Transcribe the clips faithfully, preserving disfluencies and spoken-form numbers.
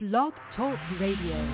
Blog Talk Radio.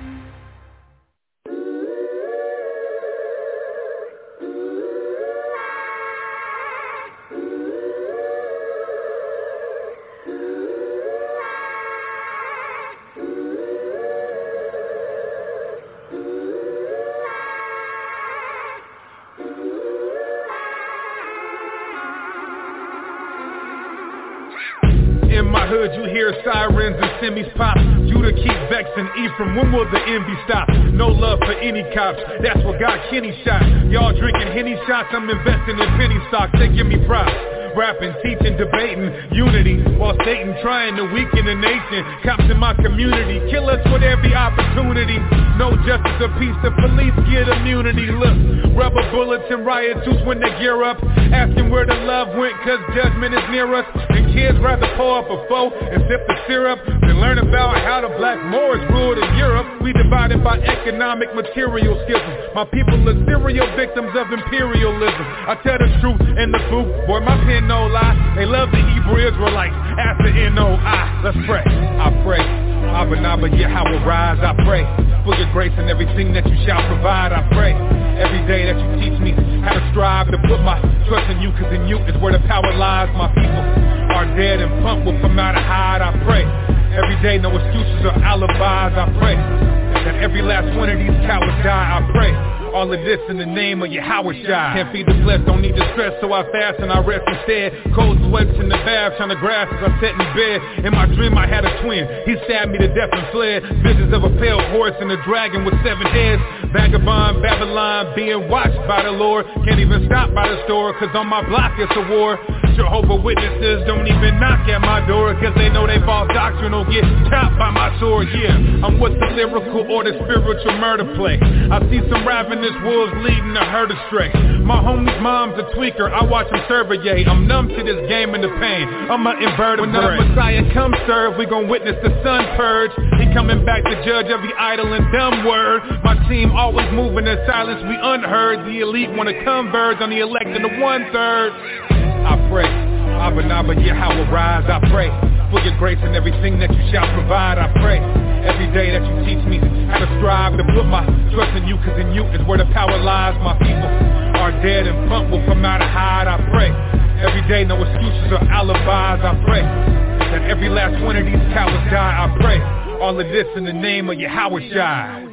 In my hood, you hear sirens and semis pop. Judah keep vexing Ephraim, when will the envy stop? No love for any cops, that's what got Kenny shot. Y'all drinking Henny shots, I'm investing in penny stocks, they give me props. Rapping, teaching, debating, unity, while Satan trying to weaken the nation. Cops in my community, kill us with every opportunity. No justice or peace, the police get immunity. Look, rubber bullets and riot suits when they gear up, asking where the love went, cause judgment is near us. And kids rather pour up a foe and sip the syrup than learn about how the black Moors ruled in Europe. We divided by economic material schism. My people are serial victims of imperialism. I tell the truth in the booth, boy, my pen no lie. They love the Hebrew Israelites after N O I. Let's pray. I pray. Abba Naba Yahweh rise. I pray for your grace and everything that you shall provide. I pray every day that you teach me how to strive to put my trust in you, cause in you is where the power lies. My people are dead and punk will come out and hide. I pray every day, no excuses or alibis. I pray that every last one of these cowards die. I pray all of this in the name of Yahweh Shai. Can't feed the flesh, don't need the stress, so I fast and I rest instead. Cold sweats in the bath, trying to grasp as I sat in bed. In my dream I had a twin, he stabbed me to death and fled. Visions of a pale horse and a dragon with seven heads. Vagabond Babylon being watched by the Lord. Can't even stop by the store, cause on my block it's a war. Jehovah Witnesses don't even knock at my door, cause they know they false doctrine will get chopped by my sword. Yeah, I'm with the lyrical or the spiritual murder play. I see some ravenous wolves leading the herd astray. My homie's mom's a tweaker, I watch him serve a yay. I'm numb to this game and the pain, I'm an invertebrate. When the Messiah comes serve, we gon' witness the sun purge. He coming back to judge every idle and dumb word. My team always moving in silence, we unheard. The elite wanna converge on the elect and the one-third. I pray, Abba Naba Yahweh rise. I pray for your grace and everything that you shall provide. I pray every day that you teach me how to strive to put my trust in you, cause in you is where the power lies. My people are dead and punk will come out and hide. I pray every day, no excuses or alibis. I pray that every last one of these cowards die. I pray all of this in the name of Yahweh Shai.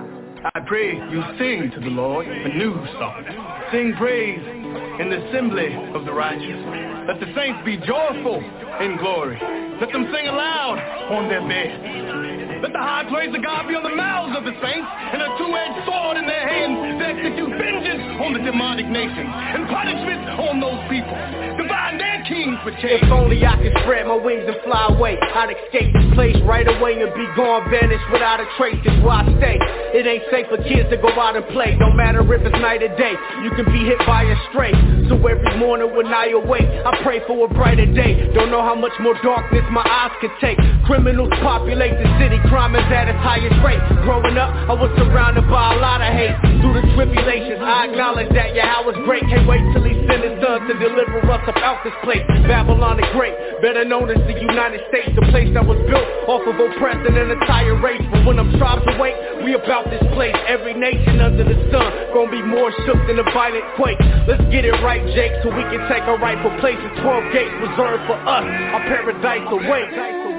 I pray you sing to the Lord a new song. Sing praise in the assembly of the righteous. Let the saints be joyful in glory. Let them sing aloud on their beds. Let the high praise of God be on the mouths of the saints, and a two-edged sword in their hands to execute vengeance on the demonic nations and punishment on those people. Divide their kings for change. If only I could spread my wings and fly away, I'd escape this place right away and be gone, vanished without a trace. It's where I stay. It ain't safe for kids to go out and play. No matter if it's night or day, you can be hit by a stray. So every morning when I awake, I pray for a brighter day. Don't know how much more darkness my eyes can take. Criminals populate the city, crime is at its highest rate. Growing up, I was surrounded by a lot of hate. Through the tribulations, I acknowledge that Yahweh's great. Can't wait till he sent his son to deliver us about this place. Babylon the Great, better known as the United States, the place that was built off of oppressing an entire race. But when them tribes awake, we about this place. Every nation under the sun gonna be more shook than a violent quake. Let's get it right, Jake, so we can take our rightful places. Twelve gates reserved for us, our paradise awaits.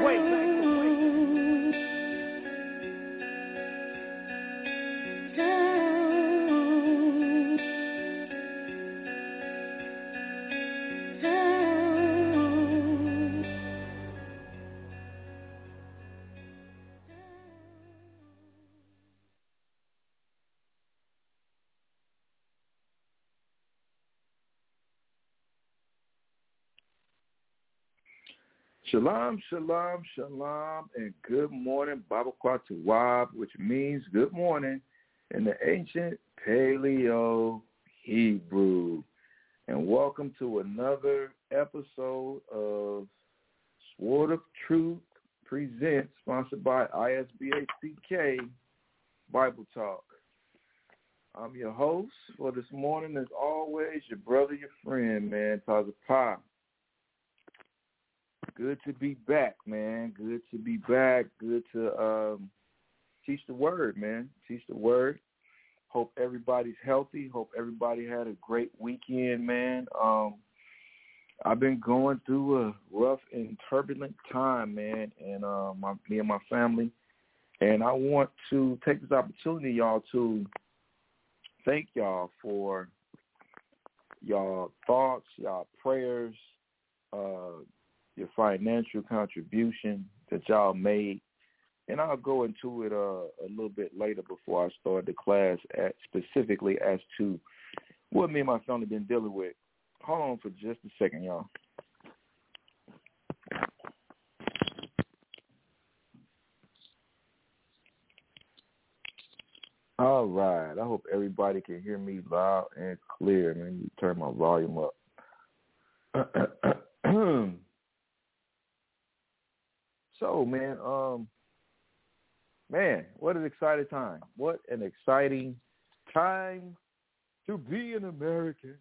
Shalom, shalom, shalom, and good morning, Bible Kwatawab, which means good morning in the ancient Paleo Hebrew. And welcome to another episode of Sword of Truth Presents, sponsored by I S B A C K Bible Talk. I'm your host for this morning, as always, your brother, your friend, man, Taza Pa. Good to be back, man. Good to be back. Good to um, teach the word, man. Teach the word. Hope everybody's healthy. Hope everybody had a great weekend, man. Um, I've been going through a rough and turbulent time, man, and uh, my, me and my family. And I want to take this opportunity, y'all, to thank y'all for y'all thoughts, y'all prayers, uh, your financial contribution that y'all made. And I'll go into it uh, a little bit later before I start the class at specifically as to what me and my family been dealing with. Hold on for just a second, y'all. All right. I hope everybody can hear me loud and clear. Let me turn my volume up. So, man, um, man, what an exciting time. What an exciting time to be an American.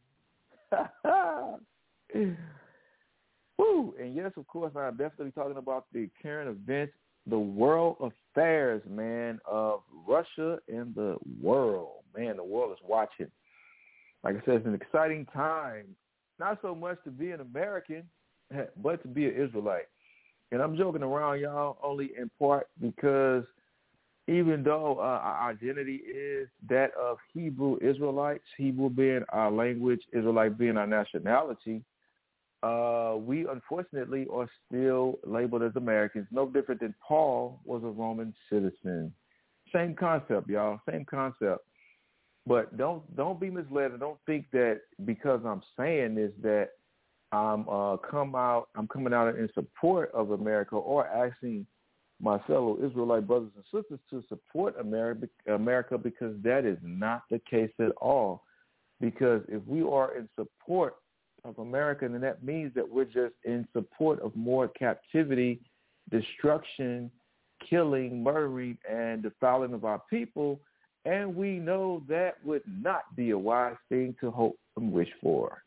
Woo! And yes, of course, I'm definitely talking about the current events, the world affairs, man, of Russia and the world. Man, the world is watching. Like I said, it's an exciting time, not so much to be an American, but to be an Israelite. And I'm joking around, y'all, only in part because even though uh, our identity is that of Hebrew Israelites, Hebrew being our language, Israelite being our nationality, uh, we unfortunately are still labeled as Americans, no different than Paul was a Roman citizen. Same concept, y'all, same concept. But don't don't be misled and don't think that because I'm saying this that I'm uh, come out. I'm coming out in support of America or asking my fellow Israelite brothers and sisters to support America, America because that is not the case at all. Because if we are in support of America, then that means that we're just in support of more captivity, destruction, killing, murdering, and defiling of our people. And we know that would not be a wise thing to hope and wish for.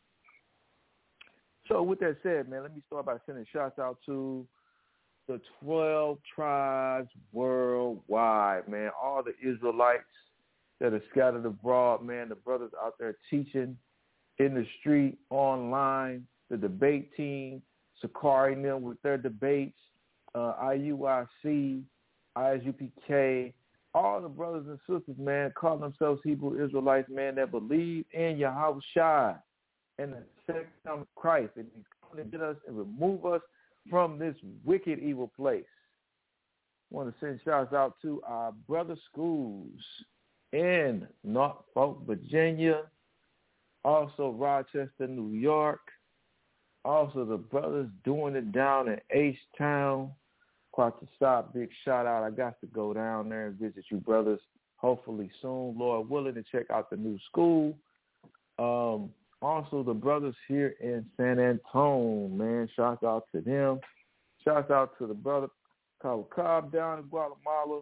So with that said, man, let me start by sending shouts out to the twelve tribes worldwide, man, all the Israelites that are scattered abroad, man, the brothers out there teaching in the street, online, the debate team, Sakari and them with their debates, uh, I U I C, I S U P K, all the brothers and sisters, man, call themselves Hebrew Israelites, man, that believe in Yahweh Shai and the second coming of Christ, and he's going to get us and remove us from this wicked, evil place. I want to send shouts out to our brother schools in Norfolk, Virginia, also Rochester, New York, also the brothers doing it down in H-Town. Quite a shot, big shout out. I got to go down there and visit you brothers hopefully soon, Lord willing, to check out the new school. Um, Also, the brothers here in San Antonio, man, shout out to them. Shout out to the brother called Cobb down in Guatemala.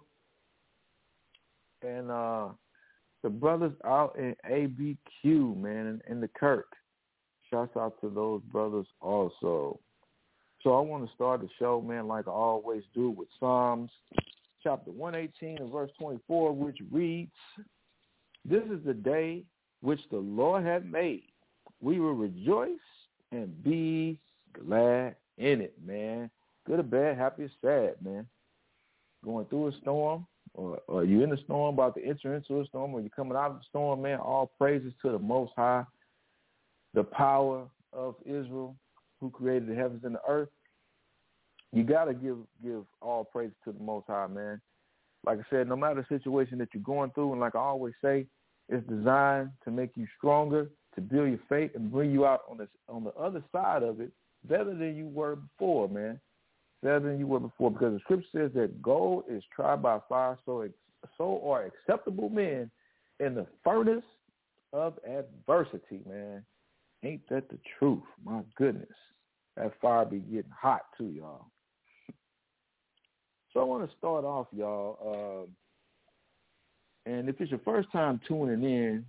And uh, the brothers out in A B Q, man, in, in the Kirk. Shout out to those brothers also. So I want to start the show, man, like I always do, with Psalms chapter one eighteen and verse twenty-four, which reads, "This is the day which the Lord hath made. We will rejoice and be glad in it," man. Good or bad, happy or sad, man. Going through a storm, or, or you in the storm, about to enter into a storm, or you're coming out of the storm, man, all praises to the Most High, the power of Israel, who created the heavens and the earth. You got to give give all praise to the Most High, man. Like I said, no matter the situation that you're going through, and like I always say, it's designed to make you stronger, to build your faith and bring you out on this on the other side of it better than you were before, man. Better than you were before, because the scripture says that gold is tried by fire, so so are acceptable men in the furnace of adversity, man. Ain't that the truth? My goodness. That fire be getting hot too, y'all. So I want to start off, y'all, um, and if it's your first time tuning in,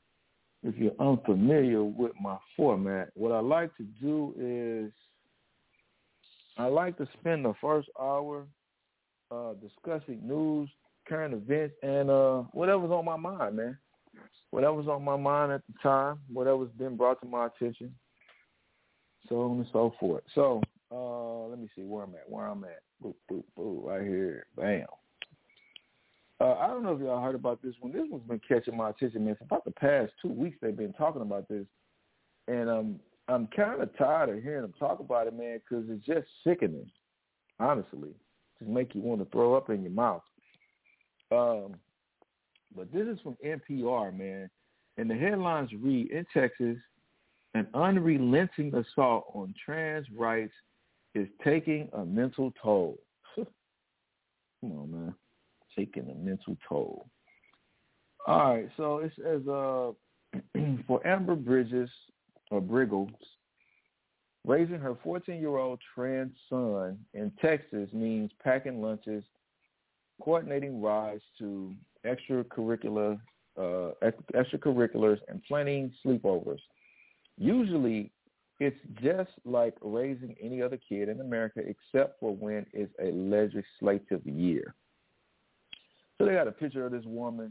if you're unfamiliar with my format, what I like to do is I like to spend the first hour uh, discussing news, current events, and uh, whatever's on my mind, man. Whatever's on my mind at the time, whatever's been brought to my attention, so on and so forth. So uh, let me see where I'm at. Where I'm at. Boop, boop, boop, right here. Bam. Uh, I don't know if y'all heard about this one. This one's been catching my attention, man. For about the past two weeks, they've been talking about this. And um, I'm kind of tired of hearing them talk about it, man, because it's just sickening, honestly. Just make you want to throw up in your mouth. Um, but this is from N P R, man. And the headlines read, in Texas, an unrelenting assault on trans rights is taking a mental toll. Come on, man. Taking a mental toll. All right, so it says uh, for Amber Bridges, or Briggles, raising her fourteen-year-old trans son in Texas means packing lunches, coordinating rides to extracurricular, uh, extracurriculars, and planning sleepovers. Usually, it's just like raising any other kid in America except for when it's a legislative year. So they got a picture of this woman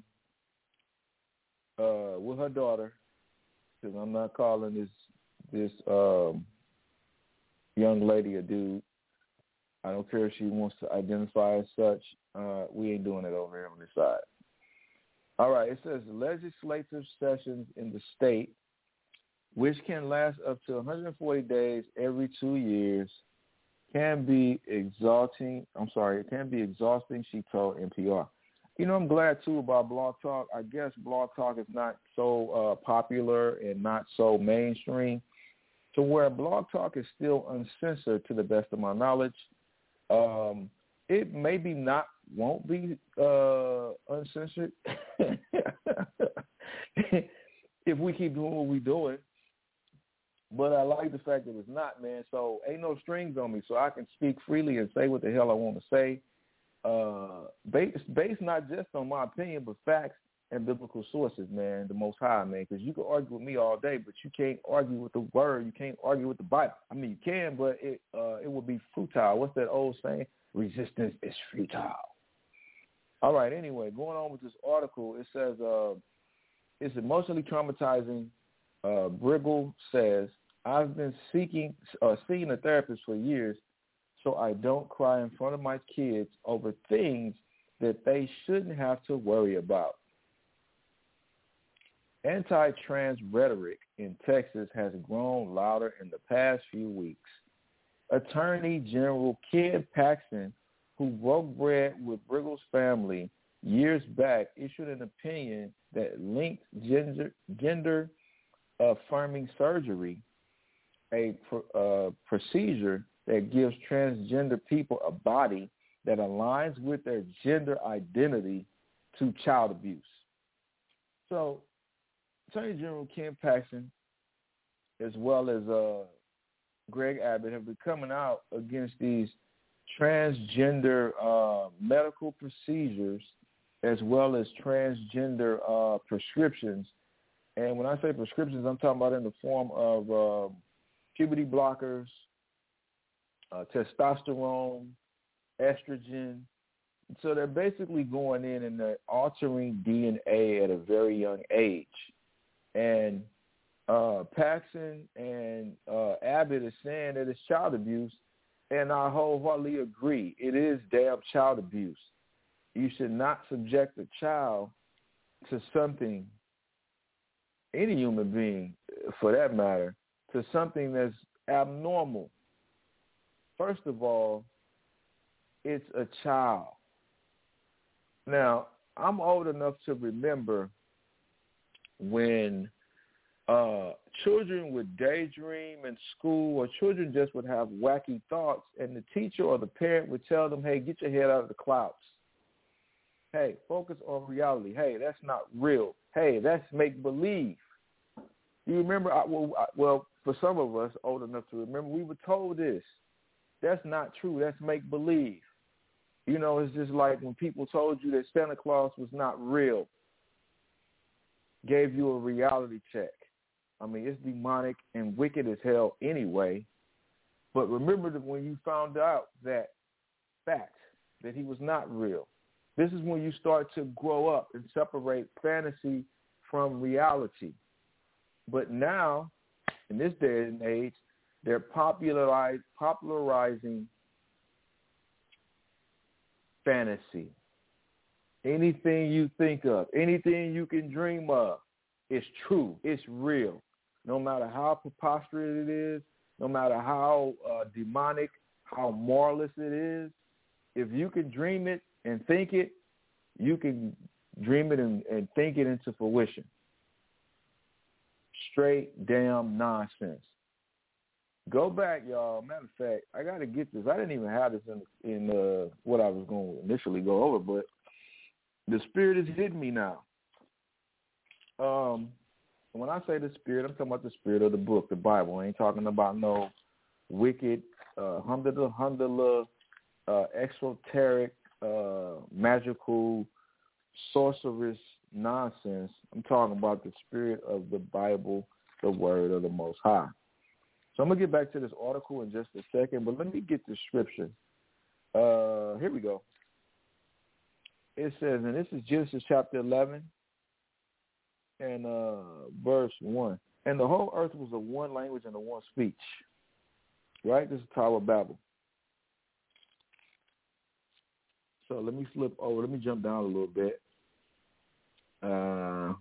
uh, with her daughter, because I'm not calling this this um, young lady a dude. I don't care if she wants to identify as such. Uh, we ain't doing it over here on this side. All right, it says legislative sessions in the state, which can last up to one hundred forty days every two years, can be exhausting. I'm sorry, it can be exhausting, she told N P R. You know, I'm glad, too, about Blog Talk. I guess Blog Talk is not so uh, popular and not so mainstream, to where Blog Talk is still uncensored to the best of my knowledge. Um, it maybe not, won't be uh, uncensored if we keep doing what we're doing. But I like the fact that it's not, man. So ain't no strings on me, so I can speak freely and say what the hell I want to say. Uh, based, based not just on my opinion, but facts and biblical sources, man, the Most High, man, because you can argue with me all day, but you can't argue with the Word. You can't argue with the Bible. I mean, you can, but it uh, it would be futile. What's that old saying? Resistance is futile. All right, anyway, going on with this article, it says uh, it's emotionally traumatizing. Uh, Briggle says, I've been seeking uh, seeing a therapist for years, so I don't cry in front of my kids over things that they shouldn't have to worry about. Anti-trans rhetoric in Texas has grown louder in the past few weeks. Attorney General Ken Paxton, who broke bread with Briggle's family years back, issued an opinion that linked gender, gender affirming surgery, a uh, procedure that gives transgender people a body that aligns with their gender identity, to child abuse. So Attorney General Ken Paxton, as well as uh, Greg Abbott, have been coming out against these transgender uh, medical procedures as well as transgender uh, prescriptions. And when I say prescriptions, I'm talking about in the form of uh, puberty blockers, uh, testosterone, estrogen. So they're basically going in and they're altering D N A at a very young age. And uh, Paxson and uh, Abbott is saying that it's child abuse, and I wholeheartedly agree. It is damn child abuse. You should not subject a child to something, any human being for that matter, to something that's abnormal. First of all, it's a child. Now, I'm old enough to remember when uh, children would daydream in school, or children just would have wacky thoughts, and the teacher or the parent would tell them, hey, get your head out of the clouds. Hey, focus on reality. Hey, that's not real. Hey, that's make-believe. You remember, I, well, I, well, for some of us old enough to remember, we were told this. That's not true. That's make-believe. You know, it's just like when people told you that Santa Claus was not real, gave you a reality check. I mean, it's demonic and wicked as hell anyway. But remember that when you found out that fact, that he was not real, this is when you start to grow up and separate fantasy from reality. But now, in this day and age, they're popularize, popularizing fantasy. Anything you think of, anything you can dream of, it's true, it's real. No matter how preposterous it is, no matter how uh, demonic, how moralist it is, if you can dream it and think it, you can dream it and, and think it into fruition. Straight damn nonsense. Go back, y'all. Matter of fact, I got to get this. I didn't even have this in, in uh, what I was going to initially go over, but the Spirit is hitting me now. Um, when I say the Spirit, I'm talking about the Spirit of the book, the Bible. I ain't talking about no wicked, uh, humdala, humdala, uh, exoteric, uh, magical, sorcerous nonsense. I'm talking about the Spirit of the Bible, the Word of the Most High. So I'm going to get back to this article in just a second, but let me get the scripture. Uh, here we go. It says, and this is Genesis chapter eleven and uh, verse one. And the whole earth was a one language and a one speech. Right? This is Tower of Babel. So let me flip over. Let me jump down a little bit. Uh,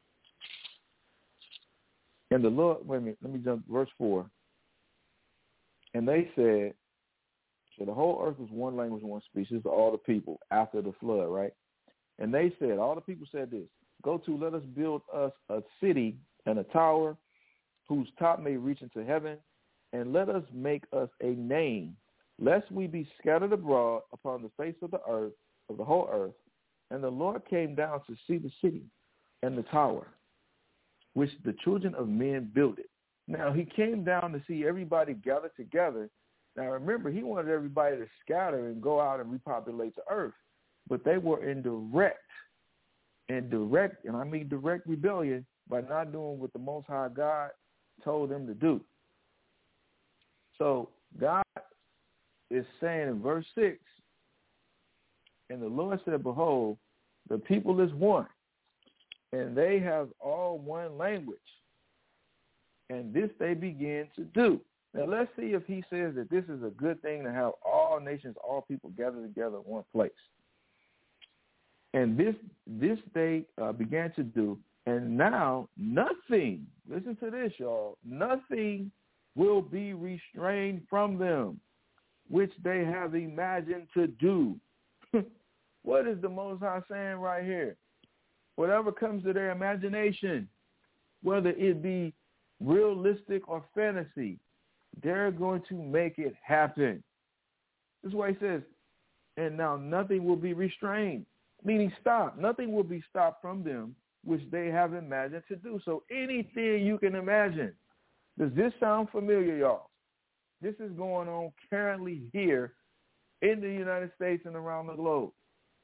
and the Lord, wait a minute, let me jump, verse four. And they said, so the whole earth was one language and one speech. This is all the people after the flood, right? And they said, all the people said this, go to, let us build us a city and a tower whose top may reach into heaven, and let us make us a name, lest we be scattered abroad upon the face of the earth, of the whole earth. And the Lord came down to see the city and the tower, which the children of men builded. Now, he came down to see everybody gathered together. Now, remember, he wanted everybody to scatter and go out and repopulate the earth. But they were in direct, in direct, and I mean direct rebellion by not doing what the Most High God told them to do. So God is saying in verse six, and the Lord said, behold, the people is one, and they have all one language. And this they begin to do. Now, let's see if he says that this is a good thing to have all nations, all people gathered together in one place. And this this they uh, began to do. And now nothing, listen to this, y'all, nothing will be restrained from them, which they have imagined to do. What is the Most High saying right here? Whatever comes to their imagination, whether it be realistic or fantasy, they're going to make it happen. This is why he says, and now nothing will be restrained, meaning stop. Nothing will be stopped from them, which they have imagined to do. So anything you can imagine. Does this sound familiar, y'all? This is going on currently here in the United States and around the globe.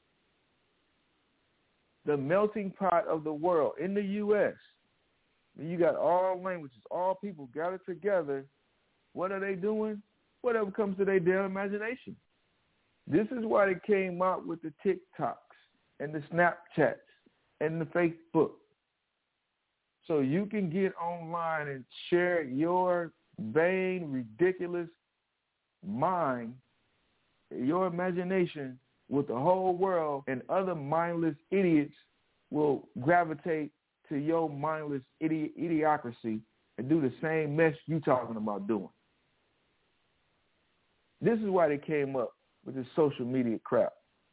The melting pot of the world in the U S You got all languages, all people gathered together. What are they doing? Whatever comes to their damn imagination. This is why they came out with the TikToks and the Snapchats and the Facebook. So you can get online and share your vain, ridiculous mind, your imagination with the whole world, and other mindless idiots will gravitate to your mindless idiot, idiocracy and do the same mess you talking about doing. This is why they came up with this social media crap.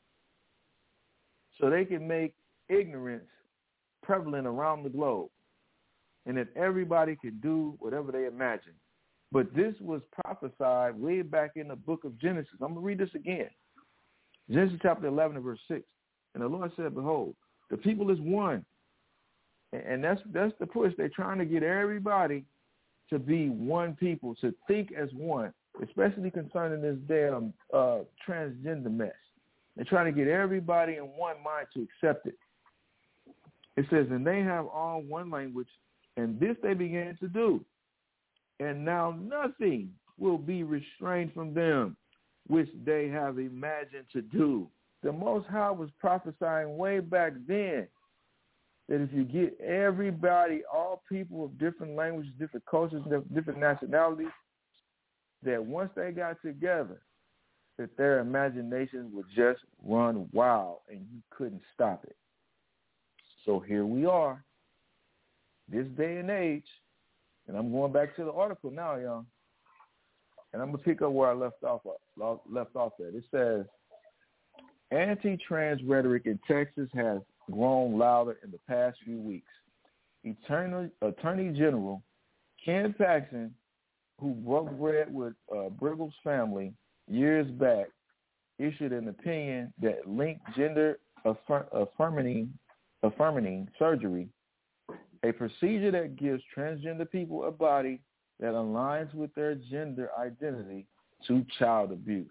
So they can make ignorance prevalent around the globe and that everybody can do whatever they imagine. But this was prophesied way back in the book of Genesis. I'm going to read this again. Genesis chapter eleven and verse six. And the Lord said, behold, the people is one. And that's that's the push. They're trying to get everybody to be one people, to think as one, especially concerning this damn uh, transgender mess. They're trying to get everybody in one mind to accept it. It says, and they have all one language, and this they began to do. And now nothing, will be restrained from them, which they have imagined to do. The Most High was prophesying way back then that if you get everybody, all people of different languages, different cultures, different nationalities, that once they got together, that their imaginations would just run wild and you couldn't stop it. So here we are, this day and age, and I'm going back to the article now, y'all, and I'm going to pick up where I left off, left off at. It says, anti-trans rhetoric in Texas has grown louder in the past few weeks. Attorney, Attorney General Ken Paxton, who broke bread with uh, Briggle's family years back, issued an opinion that linked gender affirm- affirming, affirming surgery, a procedure that gives transgender people a body that aligns with their gender identity, to child abuse.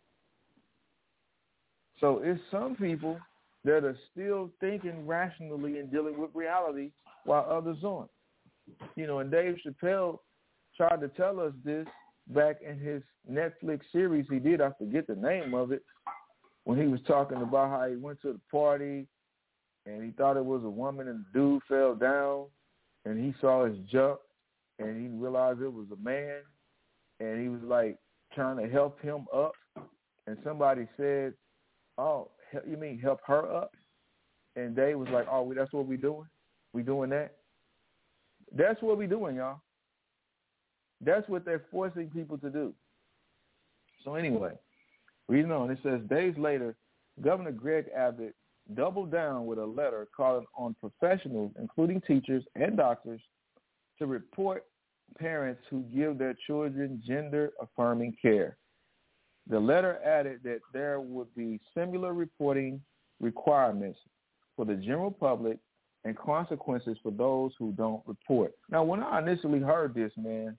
So it's some people that are still thinking rationally and dealing with reality while others aren't. You know, and Dave Chappelle tried to tell us this back in his Netflix series he did. I forget the name of it, when he was talking about how he went to the party and he thought it was a woman and the dude fell down and he saw his jump and he realized it was a man and he was like trying to help him up, and somebody said, oh, you mean help her up? And Dave was like, oh, that's what we doing? We doing that? That's what we doing, y'all. That's what they're forcing people to do. So anyway, reading on, it says, days later, Governor Greg Abbott doubled down with a letter calling on professionals, including teachers and doctors, to report parents who give their children gender-affirming care. The letter added that there would be similar reporting requirements for the general public and consequences for those who don't report. Now, when I initially heard this, man,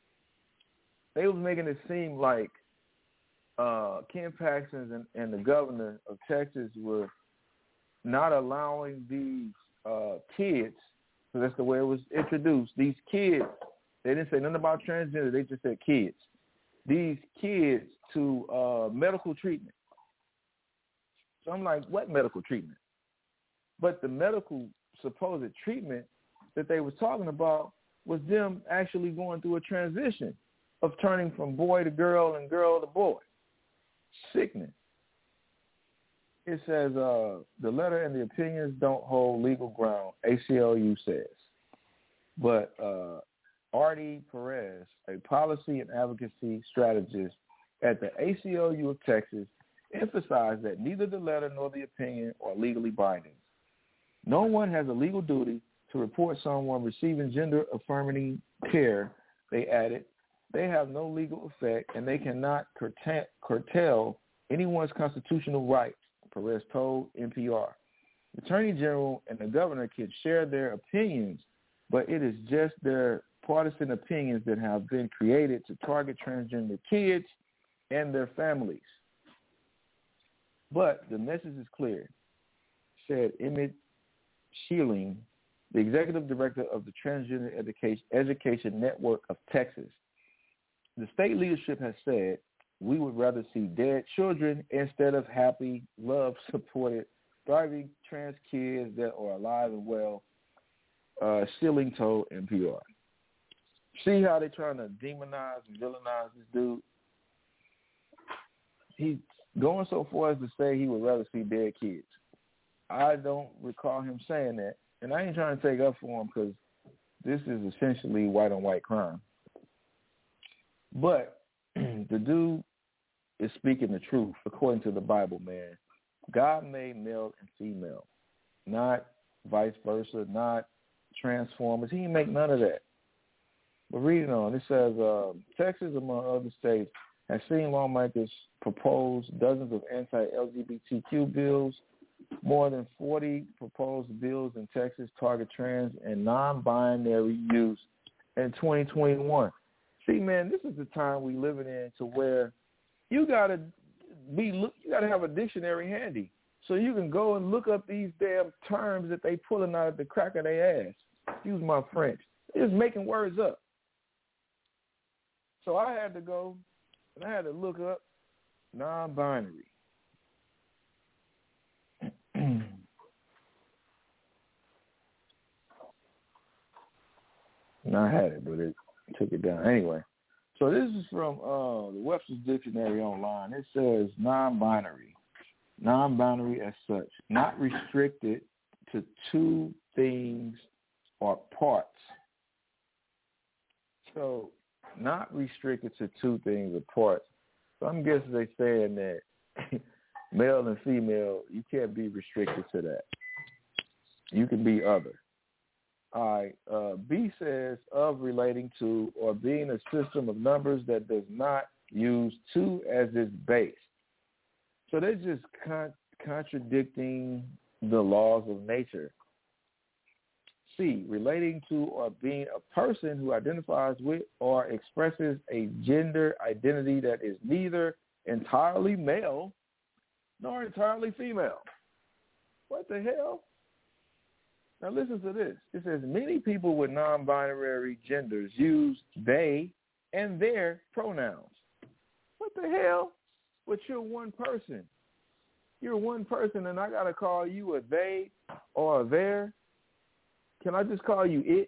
they was making it seem like uh, Ken Paxton and, and the governor of Texas were not allowing these uh, kids, so that's the way it was introduced, these kids, they didn't say nothing about transgender, they just said kids, these kids to uh, medical treatment. So I'm like, what medical treatment? But the medical supposed treatment that they were talking about was them actually going through a transition of turning from boy to girl and girl to boy. Sickening. It says uh, the letter and the opinions don't hold legal ground, A C L U says. But uh, Artie Perez, a policy and advocacy strategist at the A C L U of Texas, emphasized that neither the letter nor the opinion are legally binding. No one has a legal duty to report someone receiving gender-affirming care, they added. They have no legal effect, and they cannot curta- curtail anyone's constitutional rights, Perez told N P R. The Attorney General and the governor can share their opinions, but it is just their partisan opinions that have been created to target transgender kids and their families. But the message is clear, said Emmett Schilling, the executive director of the Transgender Education, Education Network of Texas. The state leadership has said, we would rather see dead children instead of happy, love-supported, thriving trans kids that are alive and well, uh, Schilling told N P R. See how they're trying to demonize and villainize this dude? He's going so far as to say he would rather see dead kids. I don't recall him saying that, and I ain't trying to take up for him because this is essentially white-on-white crime. But the dude is speaking the truth according to the Bible, man. God made male and female, not vice versa, not transformers. He didn't make none of that. But reading on, it says, uh, Texas, among other states, has seen lawmakers propose dozens of anti-L G B T Q bills. More than forty proposed bills in Texas target trans and non-binary youth in twenty twenty-one. See, man, this is the time we living in to where you gotta be you gotta have a dictionary handy so you can go and look up these damn terms that they pulling out of the crack of their ass. Excuse my French. They're just making words up. So I had to go and I had to look up non-binary. And I had it, but it took it down. Anyway, so this is from uh, the Webster's Dictionary online. It says non-binary. Non-binary as such, not restricted to two things or parts. So not restricted to two things or parts. So I'm guessing they're saying that male and female, you can't be restricted to that. You can be other. All right. Uh, B says of relating to or being a system of numbers that does not use two as its base. So they're just con- contradicting the laws of nature. C, relating to or being a person who identifies with or expresses a gender identity that is neither entirely male nor entirely female. What the hell? Now listen to this. It says many people with non-binary genders use they and their pronouns. What the hell? But you're one person. You're one person and I got to call you a they or a their. Can I just call you it?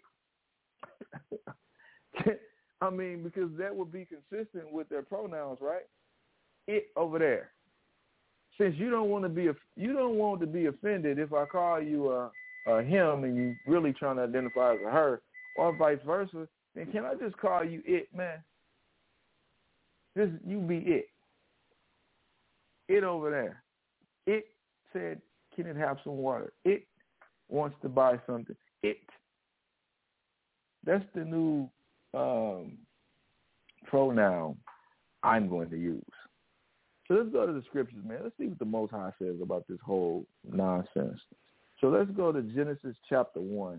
I mean, because that would be consistent with their pronouns, right? It over there. Since you don't want to be, you don't want to be offended if I call you a, a him and you really trying to identify as a her, or vice versa, then can I just call you it, man? Just you be it. It over there. It said, can it have some water? It wants to buy something. It. That's the new um, pronoun I'm going to use. So let's go to the scriptures, man. Let's see what the Most High says about this whole nonsense. So let's go to Genesis chapter one.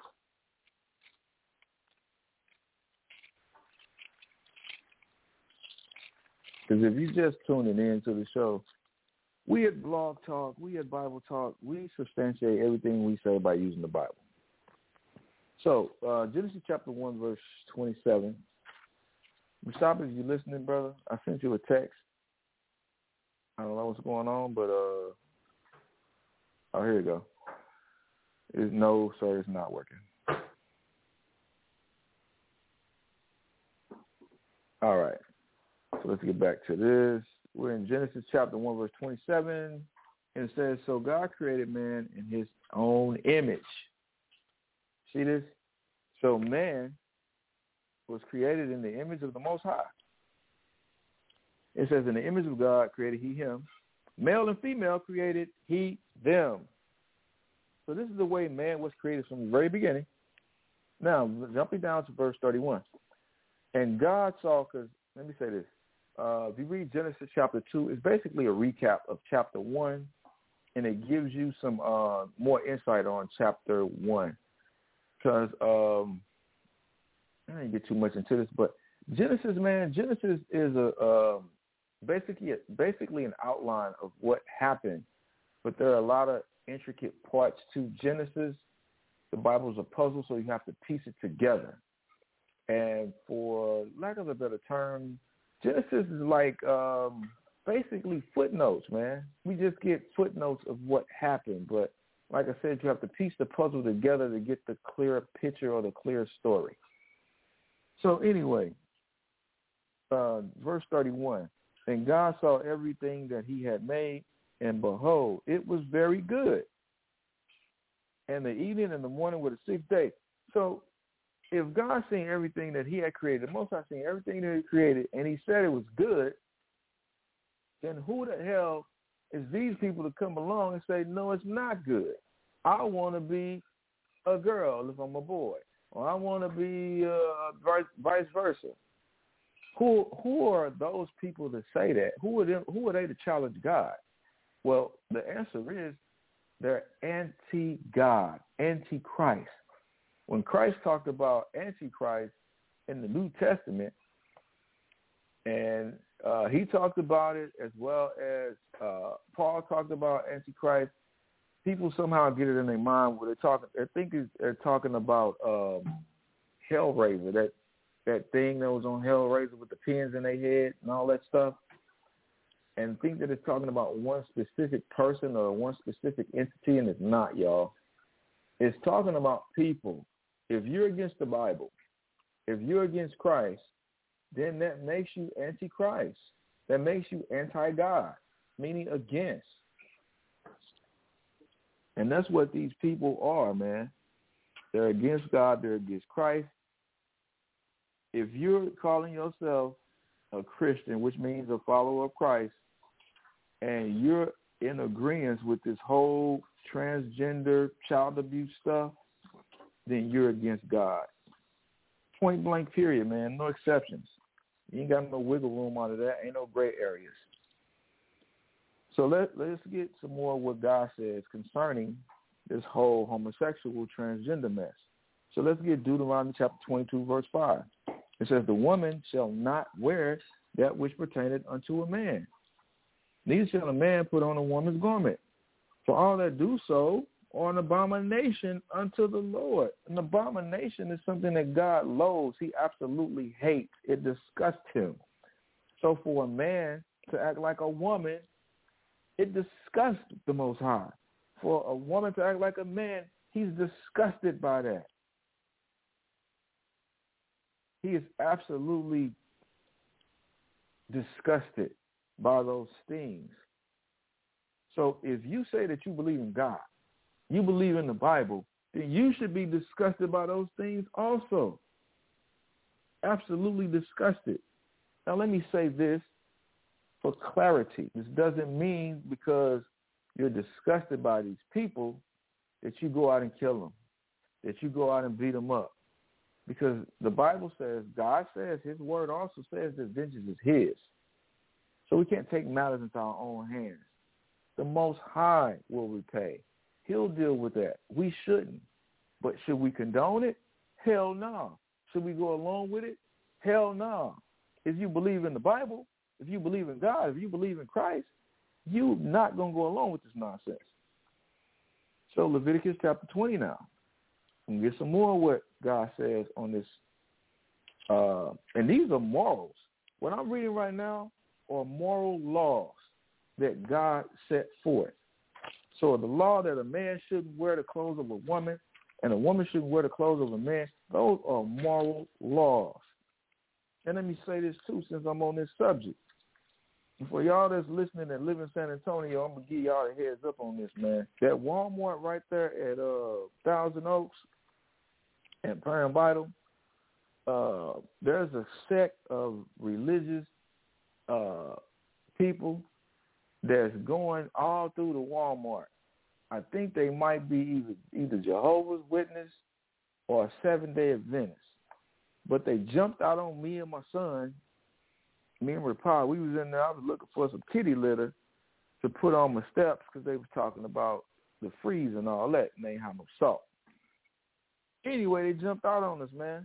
Because if you're just tuning in to the show, we at Blog Talk, we at Bible Talk, we substantiate everything we say by using the Bible. So, uh, Genesis chapter one, verse twenty-seven. Mustafa, if you're listening, brother, I sent you a text. I don't know what's going on, but, uh, oh, here you go. It's, no, sir, it's not working. All right. So let's get back to this. We're in Genesis chapter one, verse twenty-seven, and it says, so God created man in his own image. See this? So man was created in the image of the Most High. It says, in the image of God created he him. Male and female created he them. So this is the way man was created from the very beginning. Now, jumping down to verse thirty-one. And God saw, because, let me say this. Uh, if you read Genesis chapter two, it's basically a recap of chapter one, and it gives you some uh, more insight on chapter one. Because um, I didn't get too much into this, but Genesis, man, Genesis is a uh, basically basically an outline of what happened, but there are a lot of intricate parts to Genesis. The Bible is a puzzle, so you have to piece it together. And for lack of a better term, Genesis is like um, basically footnotes, man. We just get footnotes of what happened. But like I said, you have to piece the puzzle together to get the clear picture or the clear story. So anyway, uh, verse thirty-one, and God saw everything that he had made, and behold, it was very good. And the evening and the morning were the sixth day. So if God seen everything that he had created, the Most High seen everything that he created, and he said it was good, then who the hell is these people to come along and say, no, it's not good? I want to be a girl if I'm a boy, or I want to be uh, vice, vice versa. Who who are those people to say that? Who are them? Who are they to challenge God? Well, the answer is they're anti-God, anti-Christ. When Christ talked about Antichrist in the New Testament, and uh, he talked about it as well as uh, Paul talked about Antichrist, people somehow get it in their mind where they're talking. They think they're talking about um, Hellraiser, that that thing that was on Hellraiser with the pins in their head and all that stuff, and think that it's talking about one specific person or one specific entity, and it's not, y'all. It's talking about people. If you're against the Bible, if you're against Christ, then that makes you anti-Christ. That makes you anti-God, meaning against. And that's what these people are, man. They're against God. They're against Christ. If you're calling yourself a Christian, which means a follower of Christ, and you're in agreement with this whole transgender child abuse stuff, then you're against God. Point blank period, man. No exceptions. You ain't got no wiggle room out of that. Ain't no gray areas. So let, let's get some more of what God says concerning this whole homosexual transgender mess. So let's get Deuteronomy chapter twenty-two, verse five. It says, the woman shall not wear that which pertaineth unto a man. Neither shall a man put on a woman's garment. For all that do so are an abomination unto the Lord. An abomination is something that God loathes. He absolutely hates. It disgusts him. So for a man to act like a woman, it disgusts the Most High. For a woman to act like a man, he's disgusted by that. He is absolutely disgusted by those things. So if you say that you believe in God, you believe in the Bible, then you should be disgusted by those things also. Absolutely disgusted. Now let me say this for clarity. This doesn't mean because you're disgusted by these people that you go out and kill them, that you go out and beat them up. Because the Bible says, God says, his word also says that vengeance is his. So we can't take matters into our own hands. The Most High will repay. He'll deal with that. We shouldn't. But should we condone it? Hell no. Should we go along with it? Hell no. If you believe in the Bible, if you believe in God, if you believe in Christ, you're not going to go along with this nonsense. So Leviticus chapter twenty now. And get some more of what God says on this. Uh, and these are morals. What I'm reading right now are moral laws that God set forth. So the law that a man shouldn't wear the clothes of a woman and a woman shouldn't wear the clothes of a man, those are moral laws. And let me say this too, since I'm on this subject. For y'all that's listening that live in San Antonio, I'm going to give y'all a heads up on this, man. That Walmart right there at uh, Thousand Oaks and Prairie Vital, uh, there's a sect of religious uh, people that's going all through the Walmart. I think they might be either, either Jehovah's Witness or a Seventh-day Adventist. But they jumped out on me and my son. Me and Rapaz, we was in there. I was looking for some kitty litter to put on my steps because they was talking about the freeze and all that, and they ain't have no salt. Anyway, they jumped out on us, man.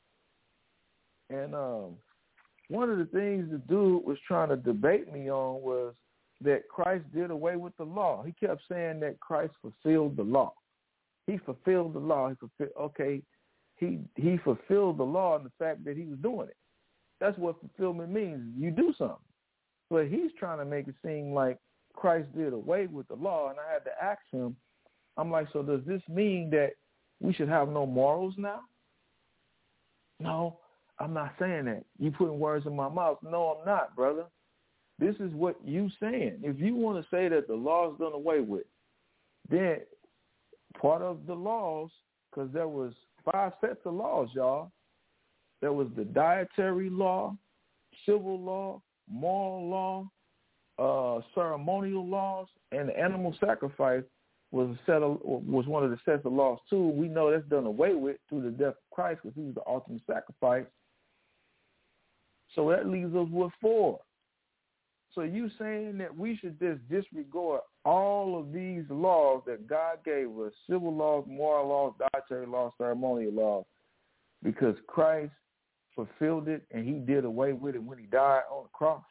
And um, one of the things the dude was trying to debate me on was that Christ did away with the law. He kept saying that Christ fulfilled the law. He fulfilled the law. He fulfilled, okay, he he fulfilled the law in the fact that he was doing it. That's what fulfillment means. You do something. But he's trying to make it seem like Christ did away with the law, and I had to ask him, I'm like, so does this mean that we should have no morals now? No, I'm not saying that. You putting words in my mouth. No, I'm not, brother. This is what you saying. If you want to say that the law is done away with, then part of the laws, because there was five sets of laws, y'all. There was the dietary law, civil law, moral law, uh, ceremonial laws, and the animal sacrifice was a set of, was one of the sets of laws too. We know that's done away with through the death of Christ because he was the ultimate sacrifice. So that leaves us with four. So you saying that we should just disregard all of these laws that God gave us, civil laws, moral laws, dietary laws, ceremonial laws, because Christ fulfilled it and he did away with it when he died on the cross?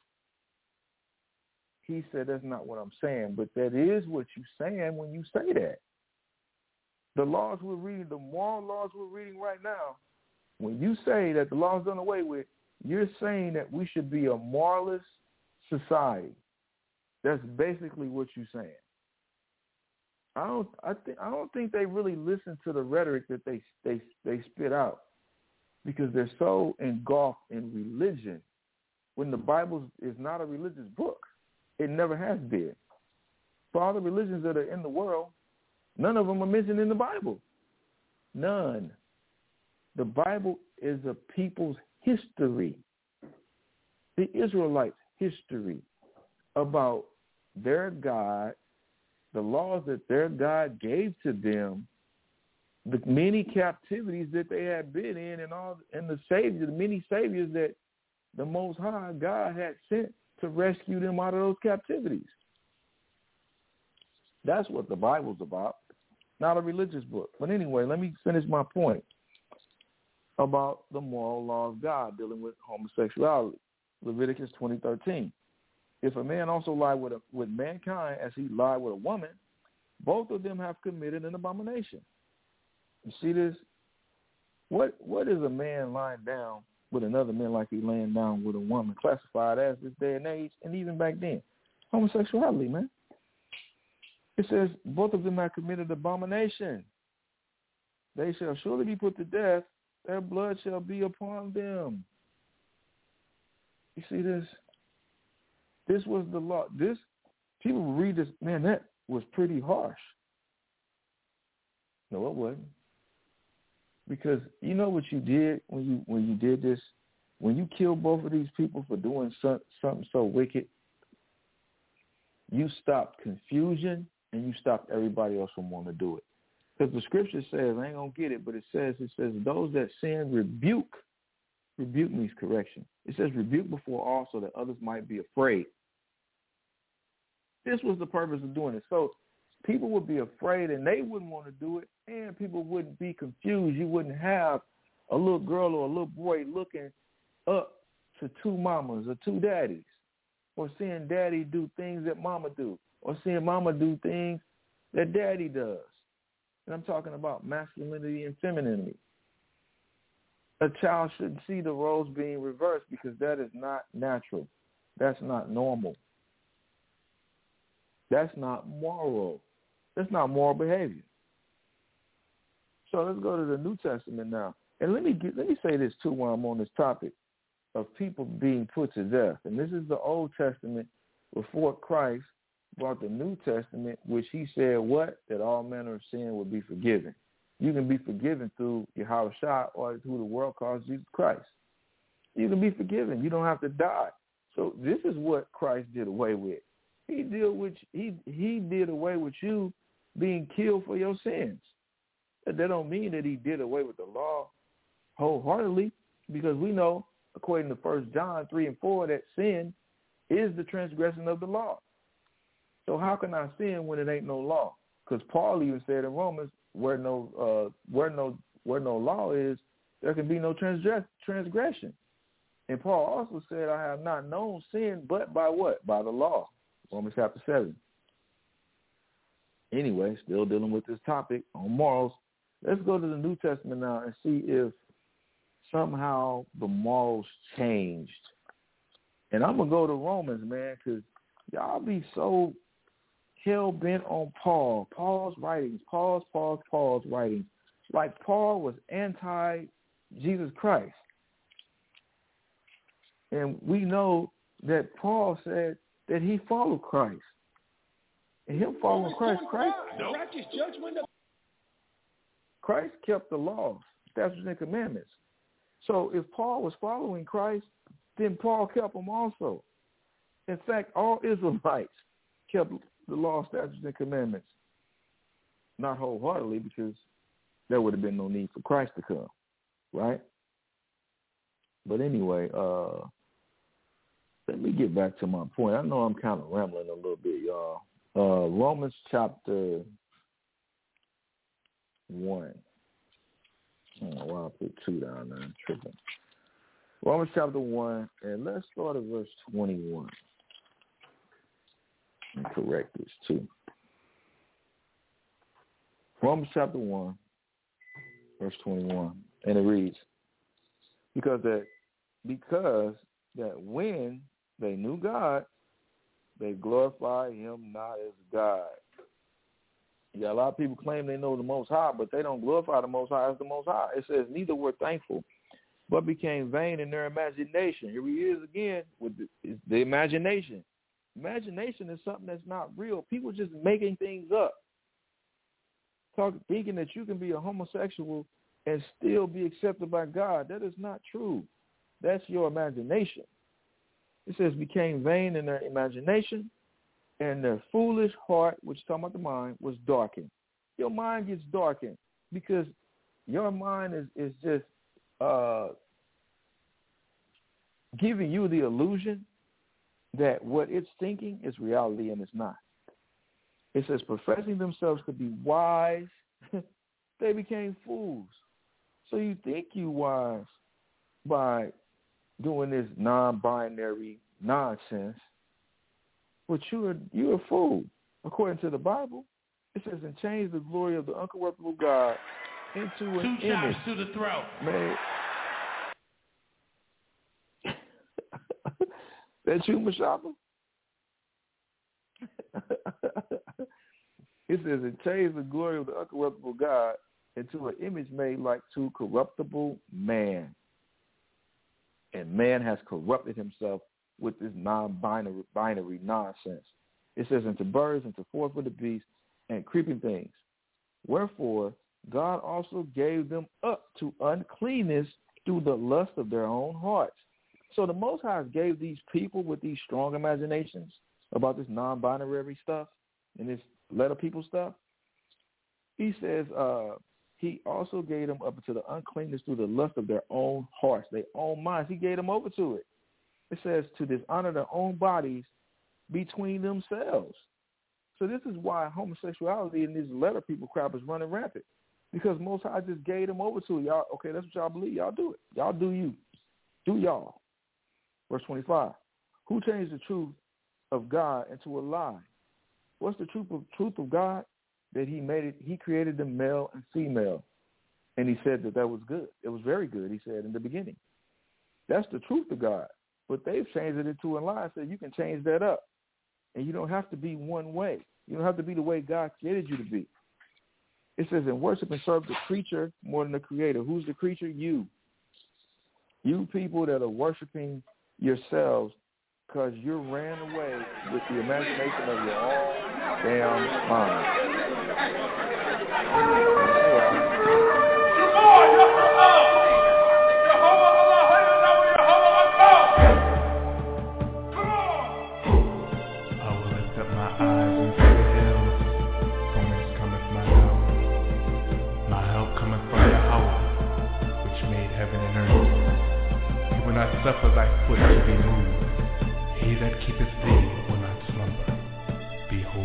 He said, that's not what I'm saying, but that is what you're saying when you say that. The laws we're reading, the moral laws we're reading right now, when you say that the law is done away with, you're saying that we should be a moralist society. That's basically what you're saying. I don't. I think. I don't think they really listen to the rhetoric that they they they spit out, because they're so engulfed in religion. When the Bible is not a religious book, it never has been. For all the religions that are in the world, none of them are mentioned in the Bible. None. The Bible is a people's history, the Israelites' history about their God, the laws that their God gave to them, the many captivities that they had been in, and all, and the saviors, the many saviors that the Most High God had sent to rescue them out of those captivities. That's what the Bible's about, not a religious book. But anyway, let me finish my point about the moral law of God dealing with homosexuality. Leviticus twenty thirteen. If a man also lie with a, with mankind as he lied with a woman, both of them have committed an abomination. You see this? What what is a man lying down with another man like he laying down with a woman classified as this day and age, and even back then? Homosexuality, man. It says both of them have committed abomination. They shall surely be put to death. Their blood shall be upon them. You see this? This was the law. This, people read this, man, that was pretty harsh. No, it wasn't. Because you know what you did when you when you did this? When you killed both of these people for doing some, something so wicked, you stopped confusion and you stopped everybody else from wanting to do it. Because the scripture says, I ain't going to get it, but it says, it says, those that sin rebuke. Rebuke means correction. It says rebuke before all so that others might be afraid. This was the purpose of doing it. So people would be afraid and they wouldn't want to do it, and people wouldn't be confused. You wouldn't have a little girl or a little boy looking up to two mamas or two daddies, or seeing daddy do things that mama do, or seeing mama do things that daddy does. And I'm talking about masculinity and femininity. A child shouldn't see the roles being reversed, because that is not natural. That's not normal. That's not moral. That's not moral behavior. So let's go to the New Testament now. And let me get, let me say this too while I'm on this topic of people being put to death. And this is the Old Testament before Christ brought the New Testament, which he said what? That all manner of sin would be forgiven. You can be forgiven through Yahushua, or who the world calls Jesus Christ. You can be forgiven. You don't have to die. So this is what Christ did away with. He did with he he did away with you being killed for your sins. That don't mean that he did away with the law wholeheartedly, because we know, according to First John three and four, that sin is the transgression of the law. So how can I sin when it ain't no law? Because Paul even said in Romans, where no uh, where no where no law is, there can be no transgress- transgression. And Paul also said, I have not known sin but by what? By the law. Romans chapter seven. Anyway, still dealing with this topic on morals. Let's go to the New Testament now and see if somehow the morals changed. And I'm going to go to Romans, man, because y'all be so hell-bent on Paul, Paul's writings, Paul's, Paul's, Paul's writings. Like Paul was anti-Jesus Christ. And we know that Paul said that he followed Christ. And him following Christ, Christ, Christ kept the laws, statutes, and commandments. So if Paul was following Christ, then Paul kept them also. In fact, all Israelites kept the law, statutes, and commandments. Not wholeheartedly, because there would have been no need for Christ to come, right? But anyway, uh, let me get back to my point. I know I'm kind of rambling a little bit, y'all. Uh, Romans chapter one. I don't know why I put two down there. I'm tripping. Romans chapter one, and let's start at verse twenty-one. And correct this too. Romans chapter one, verse twenty-one, and it reads, Because that because that when they knew God, they glorified him not as God. Yeah, a lot of people claim they know the Most High, but they don't glorify the Most High as the Most High. It says, neither were thankful, but became vain in their imagination. Here he is again with the, the imagination. Imagination is something that's not real. People just making things up. Talk, thinking that you can be a homosexual and still be accepted by God. That is not true. That's your imagination. It says became vain in their imagination, and their foolish heart, which is talking about the mind, was darkened. Your mind gets darkened because your mind is, is just uh, giving you the illusion that what it's thinking is reality, and it's not. It says, professing themselves to be wise, they became fools. So you think you wise by doing this non-binary nonsense, but you're, you're a fool. According to the Bible, it says, and change the glory of the uncorruptible God into an Two image. shots to the throat. Man. That you, Mashaba? It says, and change the glory of the uncorruptible God into an image made like to corruptible man. And man has corrupted himself with this non-binary binary nonsense. It says, into birds, into four-footed beasts, and creeping things. Wherefore, God also gave them up to uncleanness through the lust of their own hearts. So the Most High gave these people with these strong imaginations about this non-binary stuff and this letter people stuff. He says uh, he also gave them up to the uncleanness through the lust of their own hearts, their own minds. He gave them over to it. It says to dishonor their own bodies between themselves. So this is why homosexuality and this letter people crap is running rampant, because Most High just gave them over to it. Y'all, okay, that's what y'all believe. Y'all do it. Y'all do you. Do y'all. Verse twenty-five. Who changed the truth of God into a lie? What's the truth of truth of God? That he made it, he created them male and female. And he said that that was good. It was very good, he said in the beginning. That's the truth of God. But they've changed it into a lie, so you can change that up. And you don't have to be one way. You don't have to be the way God created you to be. It says, and worship and serve the creature more than the creator. Who's the creature? You. You people that are worshiping yourselves because you ran away with the imagination of your own damn mind. Suffer thy foot to be moved. He that keepeth thee will not slumber.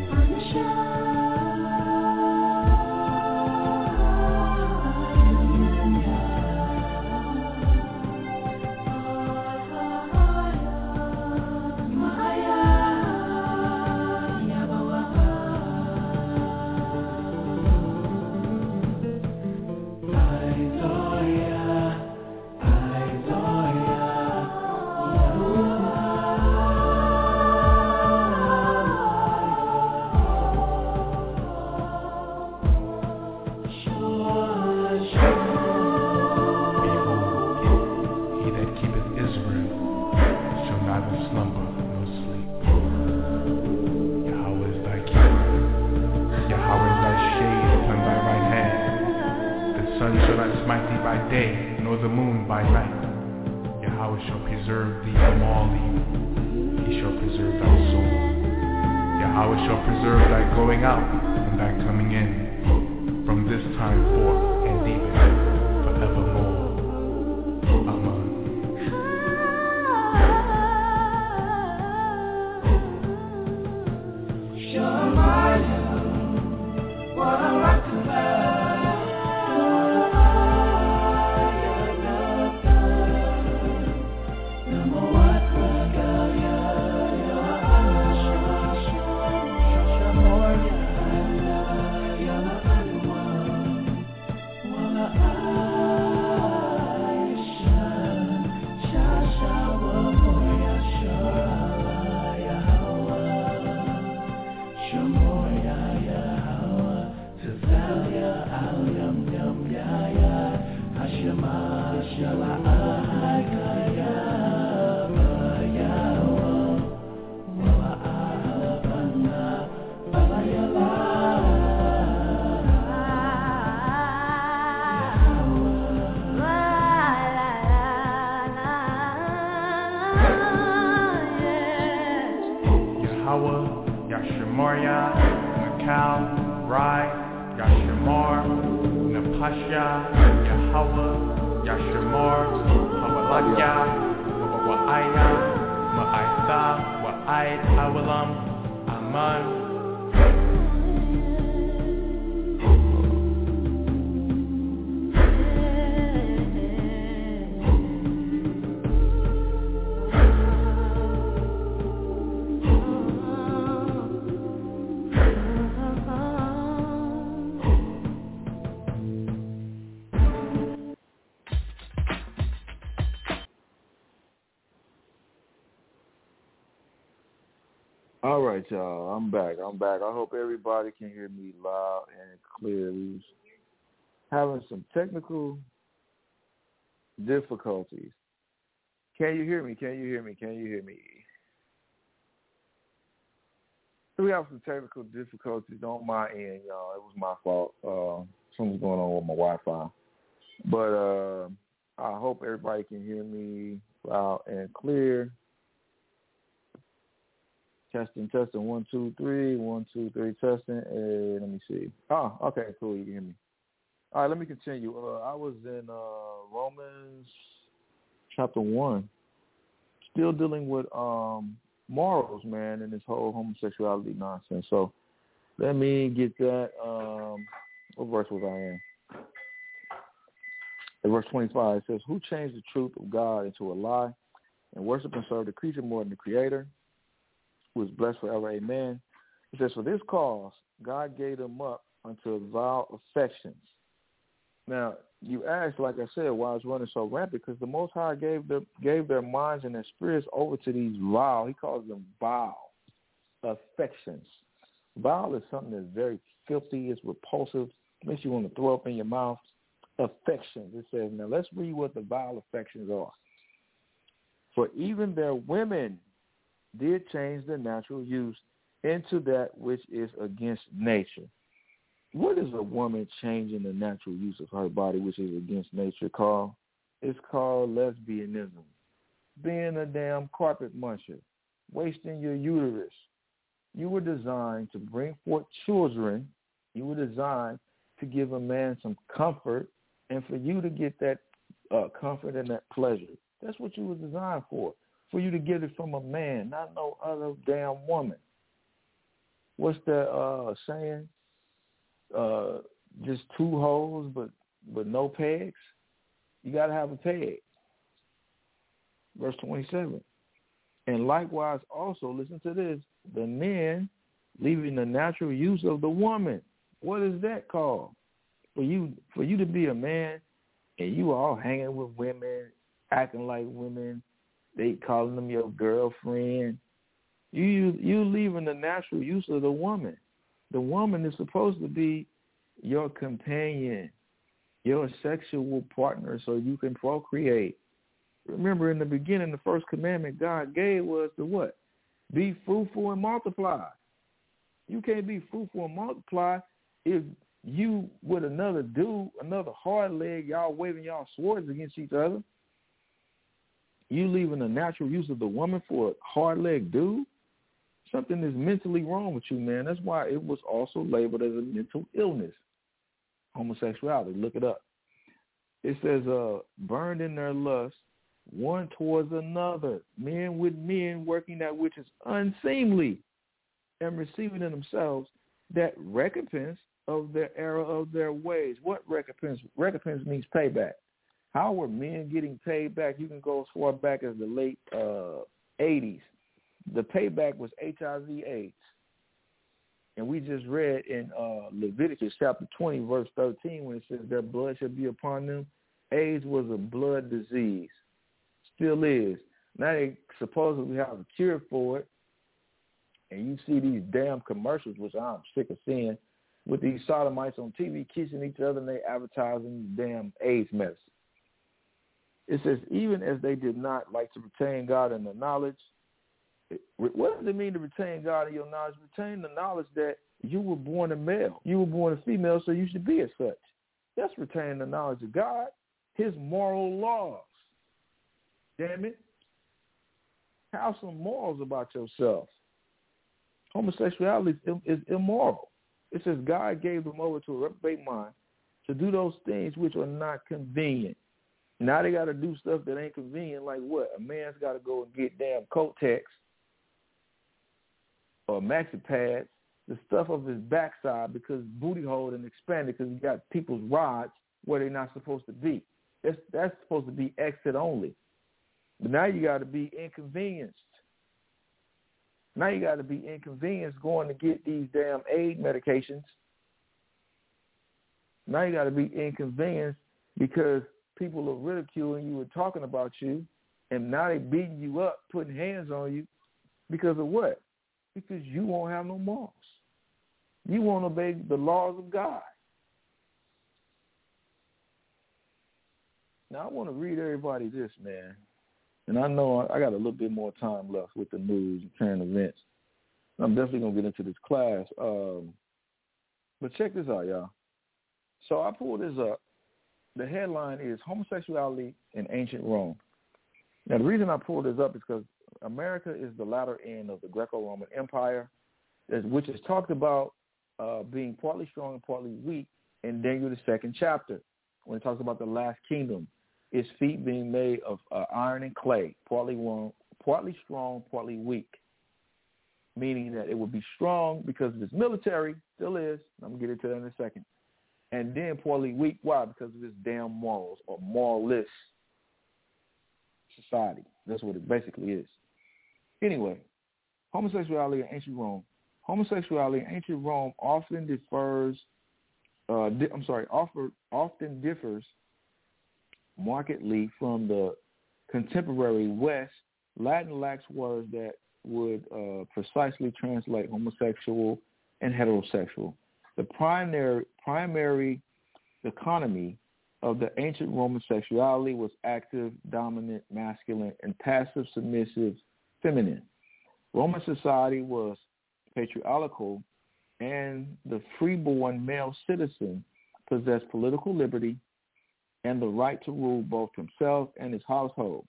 Behold. Yeah. Kal, Rai, Yashamar, Napasha, Yahweh, Yashamar, Hawalakya, Wa'aya, Ma'aitha, Wa'aid, Hawalam, Aman. All right, y'all. I'm back. I'm back. I hope everybody can hear me loud and clear. We was having some technical difficulties. Can you hear me? Can you hear me? Can you hear me? We have some technical difficulties on my end, y'all. It was my fault. Uh, something's going on with my Wi-Fi. But uh, I hope everybody can hear me loud and clear. Testing, testing, one, two, three, one, two, three, testing. And let me see. Oh, okay, cool. You can hear me. All right, let me continue. Uh, I was in uh, Romans chapter one, still dealing with um, morals, man, and this whole homosexuality nonsense. So let me get that. Um, what verse was I in? In verse twenty-five, it says, "Who changed the truth of God into a lie and worship and serve the creature more than the Creator, who is blessed forever, amen." It says, "For this cause, God gave them up unto vile affections." Now, you ask, like I said, why it's running so rampant? Because the Most High gave their, gave their minds and their spirits over to these vile, he calls them vile affections. Vile is something that's very filthy, it's repulsive, makes you want to throw up in your mouth. Affections, it says. Now, let's read what the vile affections are. "For even their women did change the natural use into that which is against nature." What is a woman changing the natural use of her body, which is against nature, called? It's called lesbianism. Being a damn carpet muncher, wasting your uterus. You were designed to bring forth children. You were designed to give a man some comfort and for you to get that uh, comfort and that pleasure. That's what you were designed for. For you to get it from a man, not no other damn woman. What's that uh, saying? Uh, just two holes, but but no pegs. You got to have a peg. Verse twenty-seven. "And likewise also," listen to this, "the men leaving the natural use of the woman." What is that called? For you, for you to be a man and you all hanging with women, acting like women, they calling them your girlfriend. You you leaving the natural use of the woman. The woman is supposed to be your companion, your sexual partner, so you can procreate. Remember, in the beginning, the first commandment God gave was to what? Be fruitful and multiply. You can't be fruitful and multiply if you with another dude, another hard leg, y'all waving y'all swords against each other. You leaving the natural use of the woman for a hard leg dude? Something is mentally wrong with you, man. That's why it was also labeled as a mental illness, homosexuality. Look it up. It says, uh, "burned in their lust, one towards another, men with men working that which is unseemly, and receiving in themselves that recompense of their error of their ways." What recompense? Recompense means payback. How were men getting paid back? You can go as far back as the late uh, eighties. The payback was H I V AIDS. And we just read in uh, Leviticus chapter twenty, verse thirteen, when it says their blood shall be upon them. AIDS was a blood disease. Still is. Now they supposedly have a cure for it. And you see these damn commercials, which I'm sick of seeing, with these sodomites on T V kissing each other and they advertising damn AIDS medicine. It says, even as they did not like to retain God in the knowledge. What does it mean to retain God in your knowledge? Retain the knowledge that you were born a male. You were born a female, so you should be as such. That's retaining the knowledge of God, his moral laws. Damn it. Have some morals about yourself. Homosexuality is, is immoral. It says God gave them over to a reprobate mind to do those things which are not convenient. Now they got to do stuff that ain't convenient, like what? A man's got to go and get damn Kotex or maxi pads, the stuff of his backside because booty hole and expanded because he got people's rods where they're not supposed to be. That's, that's supposed to be exit only. But now you got to be inconvenienced. Now you got to be inconvenienced going to get these damn AIDS medications. Now you got to be inconvenienced because people are ridiculing you and talking about you, and now they beating you up, putting hands on you because of what? Because you won't have no morals. You won't obey the laws of God. Now I want to read everybody this, man. And I know I got a little bit more time left with the news and current events. I'm definitely going to get into this class. Um, but check this out, y'all. So I pulled this up. The headline is Homosexuality in Ancient Rome. Now, the reason I pulled this up is because America is the latter end of the Greco-Roman Empire, which is talked about uh, being partly strong and partly weak in Daniel, the second chapter, when it talks about the last kingdom. Its feet being made of uh, iron and clay, partly warm, partly strong, partly weak, meaning that it would be strong because of its military, still is. I'm going to get into that in a second. And then partly weak, why? Because of its damn morals or moralless society. That's what it basically is. Anyway, homosexuality in ancient Rome. Homosexuality in ancient Rome often differs, uh, di- I'm sorry, offer, often differs markedly from the contemporary West. Latin lacks words that would uh, precisely translate homosexual and heterosexual. The primary, primary economy of the ancient Roman sexuality was active, dominant, masculine, and passive, submissive, feminine. Roman society was patriarchal, and the freeborn male citizen possessed political liberty and the right to rule both himself and his household.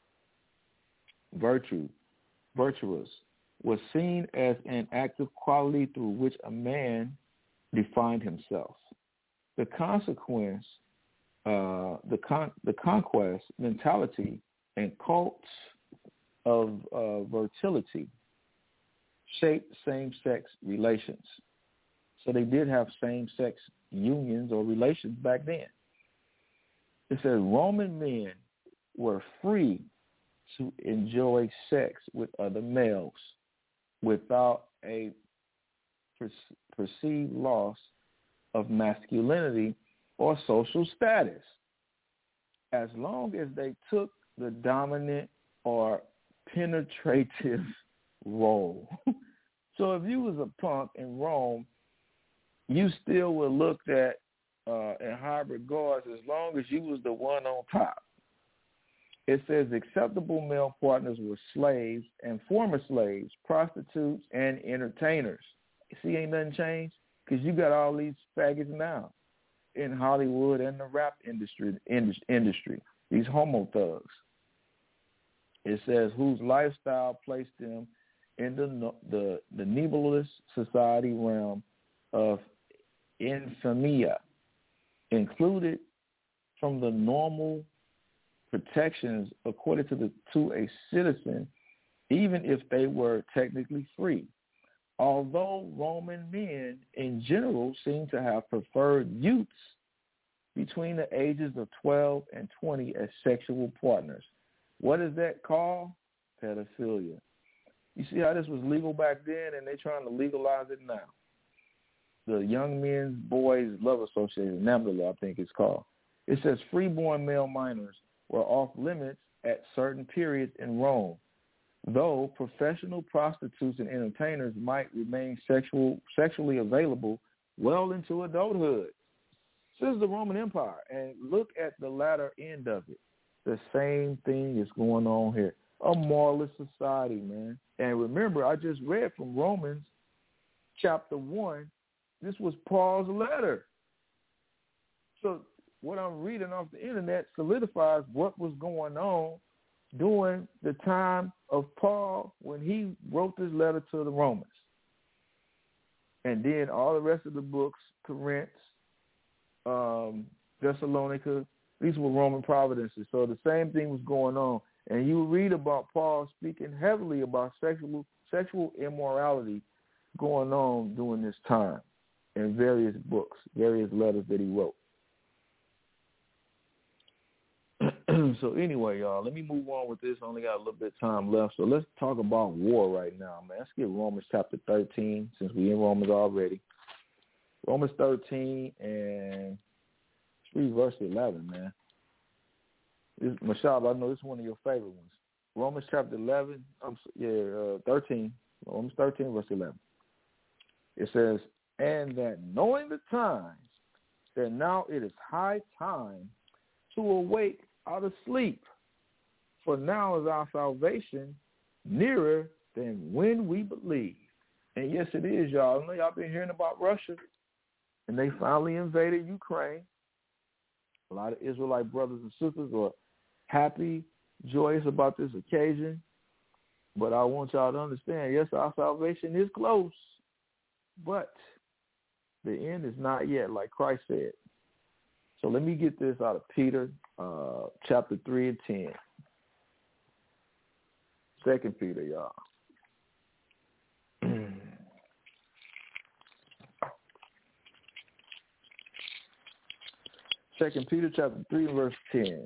Virtue, virtuous, was seen as an active quality through which a man defined himself. The consequence, uh, the con- the conquest mentality and cults of uh, fertility shaped same-sex relations. So they did have same-sex unions or relations back then. It says Roman men were free to enjoy sex with other males without a per- perceived loss of masculinity or social status, as long as they took the dominant or penetrative role. So if you was a punk in Rome, you still were looked at uh, in high regards as long as you was the one on top. It says acceptable male partners were slaves and former slaves, prostitutes, and entertainers. See, ain't nothing changed because you got all these faggots now in Hollywood and the rap industry, industry, these homo thugs. It says whose lifestyle placed them in the the, the nebulous society realm of infamia, included from the normal protections accorded to the to a citizen, even if they were technically free. Although Roman men in general seem to have preferred youths between the ages of twelve and twenty as sexual partners. What is that called? Pedophilia. You see how this was legal back then, and they're trying to legalize it now. The Young Men's Boys Love Association, NAMBLA, I think it's called. It says freeborn male minors were off limits at certain periods in Rome, though professional prostitutes and entertainers might remain sexual, sexually available well into adulthood. This is the Roman Empire, and look at the latter end of it. The same thing is going on here. A moralist society, man. And remember, I just read from Romans chapter one. This was Paul's letter. So what I'm reading off the internet solidifies what was going on during the time of Paul when he wrote this letter to the Romans. And then all the rest of the books, Corinth, um, Thessalonica, these were Roman providences. So the same thing was going on. And you read about Paul speaking heavily about sexual sexual immorality going on during this time in various books, various letters that he wrote. So anyway, y'all, let me move on with this. I only got a little bit of time left. So let's talk about war right now, man. Let's get Romans chapter thirteen, since we're in Romans already. Romans thirteen and read verse eleven, man. This, Mashab, I know this is one of your favorite ones. Romans chapter eleven, um, yeah, uh, thirteen, Romans thirteen, verse eleven. It says, and that knowing the times, that now it is high time to awake out of sleep, for now is our salvation nearer than when we believe. And yes, it is, y'all. I know y'all been hearing about Russia, and they finally invaded Ukraine. A lot of Israelite brothers and sisters are happy, joyous about this occasion. But I want y'all to understand, yes, our salvation is close, but the end is not yet, like Christ said. So let me get this out of Peter, uh, chapter three and ten. Second Peter, y'all. Second Peter chapter three and verse ten.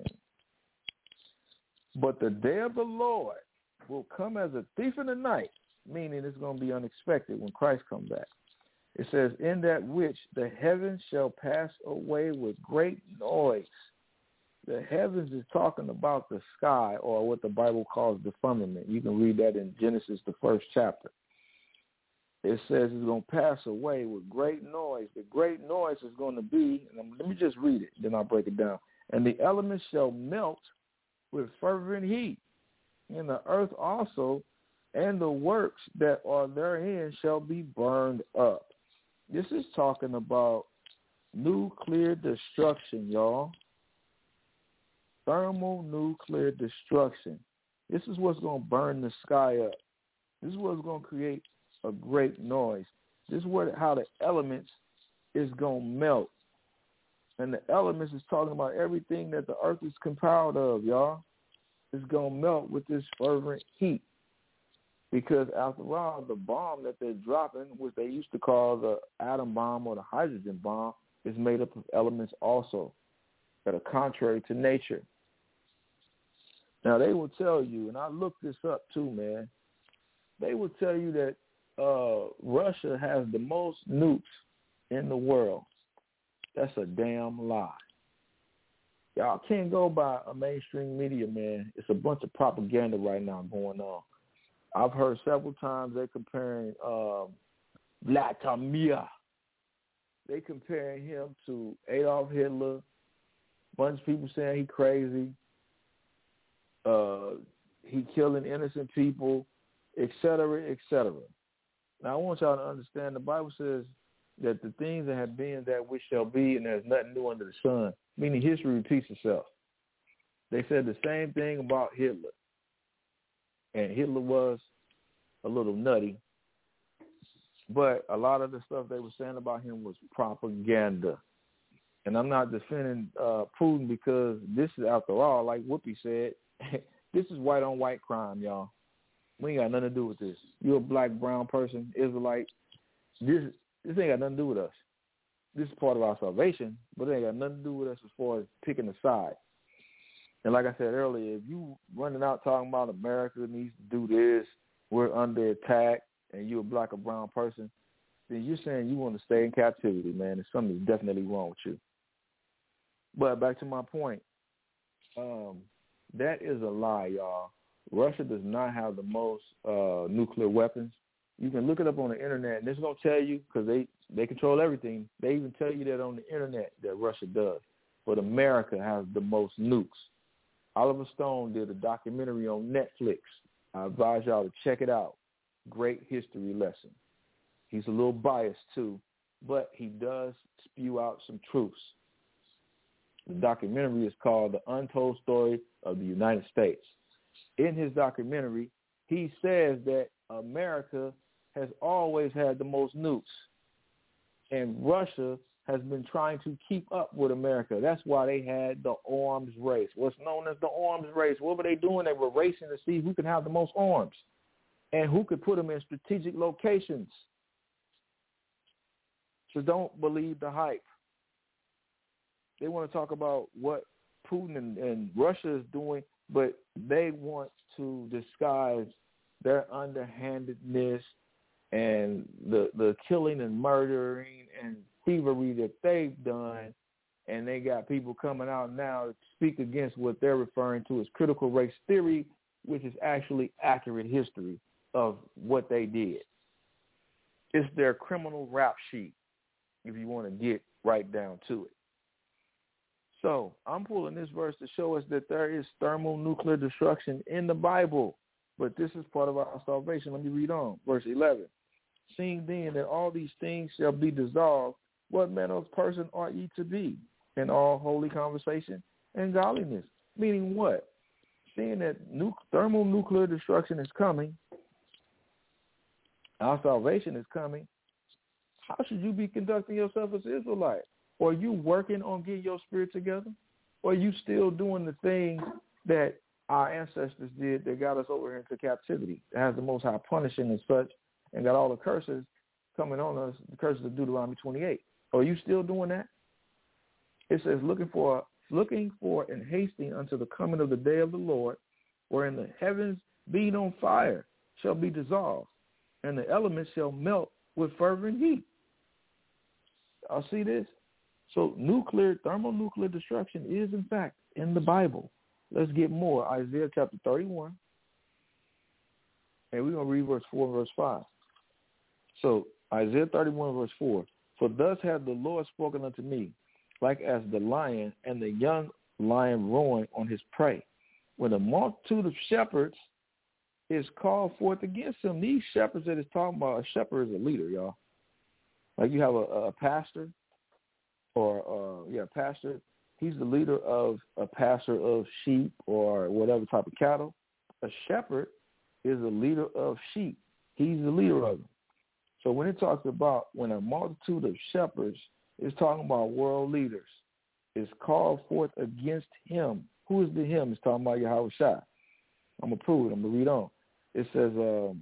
But the day of the Lord will come as a thief in the night, meaning it's going to be unexpected when Christ comes back. It says, in that which the heavens shall pass away with great noise. The heavens is talking about the sky, or what the Bible calls the firmament. You can read that in Genesis, the first chapter. It says it's going to pass away with great noise. The great noise is going to be, and let me just read it, then I'll break it down. And the elements shall melt with fervent heat, and the earth also, and the works that are therein shall be burned up. This is talking about nuclear destruction, y'all. Thermonuclear destruction. This is what's going to burn the sky up. This is what's going to create a great noise. This is what how the elements is going to melt. And the elements is talking about everything that the earth is compiled of, y'all. It's going to melt with this fervent heat. Because after all, the bomb that they're dropping, which they used to call the atom bomb or the hydrogen bomb, is made up of elements also that are contrary to nature. Now, they will tell you, and I looked this up too, man, they will tell you that uh, Russia has the most nukes in the world. That's a damn lie. Y'all can't go by a mainstream media, man. It's a bunch of propaganda right now going on. I've heard several times they're comparing um, Vladimir. They comparing him to Adolf Hitler. Bunch of people saying he crazy. Uh, he killing innocent people, et cetera, et cetera. Now, I want y'all to understand the Bible says that the things that have been, that which shall be, and there's nothing new under the sun, meaning history repeats itself. They said the same thing about Hitler. And Hitler was a little nutty. But a lot of the stuff they were saying about him was propaganda. And I'm not defending uh, Putin because this is, after all, like Whoopi said, this is white-on-white crime, y'all. We ain't got nothing to do with this. You're a black, brown person, Israelite. This, this ain't got nothing to do with us. This is part of our salvation, but it ain't got nothing to do with us as far as picking a side. And like I said earlier, if you running out talking about America needs to do this, we're under attack, and you're a black or brown person, then you're saying you want to stay in captivity, man, and something's definitely wrong with you. But back to my point, um, that is a lie, y'all. Russia does not have the most uh, nuclear weapons. You can look it up on the internet, and it's going to tell you, because they, they control everything. They even tell you that on the internet that Russia does. But America has the most nukes. Oliver Stone did a documentary on Netflix. I advise y'all to check it out. Great history lesson. He's a little biased too, but he does spew out some truths. The documentary is called The Untold Story of the United States. In his documentary, he says that America has always had the most nukes. and Russia has been trying to keep up with America. That's why they had the arms race, what's known as the arms race. What were they doing? They were racing to see who could have the most arms and who could put them in strategic locations. So don't believe the hype. They want to talk about what Putin and, and Russia is doing, but they want to disguise their underhandedness and the the killing and murdering and thievery that they've done, and they got people coming out now to speak against what they're referring to as critical race theory, which is actually accurate history of what they did. It's their criminal rap sheet, if you want to get right down to it. So I'm pulling this verse to show us that there is thermonuclear destruction in the Bible, but this is part of our salvation. Let me read on. Verse eleven. Seeing then that all these things shall be dissolved, what manner of person ought ye to be in all holy conversation and godliness? Meaning what? Seeing that nu- thermonuclear destruction is coming, our salvation is coming, how should you be conducting yourself as an Israelite? Or are you working on getting your spirit together? Or are you still doing the things that our ancestors did that got us over into captivity, that has the Most High punishing and such, and got all the curses coming on us, the curses of Deuteronomy twenty-eight. Are you still doing that? It says, looking for looking for and hasting unto the coming of the day of the Lord, wherein the heavens being on fire shall be dissolved, and the elements shall melt with fervent heat. I'll see this. So nuclear, thermonuclear destruction is, in fact, in the Bible. Let's get more. Isaiah chapter thirty-one. And we're going to read verse four and verse five. So Isaiah thirty-one, verse four. For thus hath the Lord spoken unto me, like as the lion and the young lion roaring on his prey. When a multitude of shepherds is called forth against him. These shepherds that it's talking about, a shepherd is a leader, y'all. Like you have a, a pastor or, uh, yeah, pastor. He's the leader of a pasture of sheep or whatever type of cattle. A shepherd is a leader of sheep. He's the leader of them. So when it talks about when a multitude of shepherds is talking about world leaders, is called forth against him. Who is the him? It's talking about Yahweh Shai. I'm going to prove it. I'm going to read on. It says, um,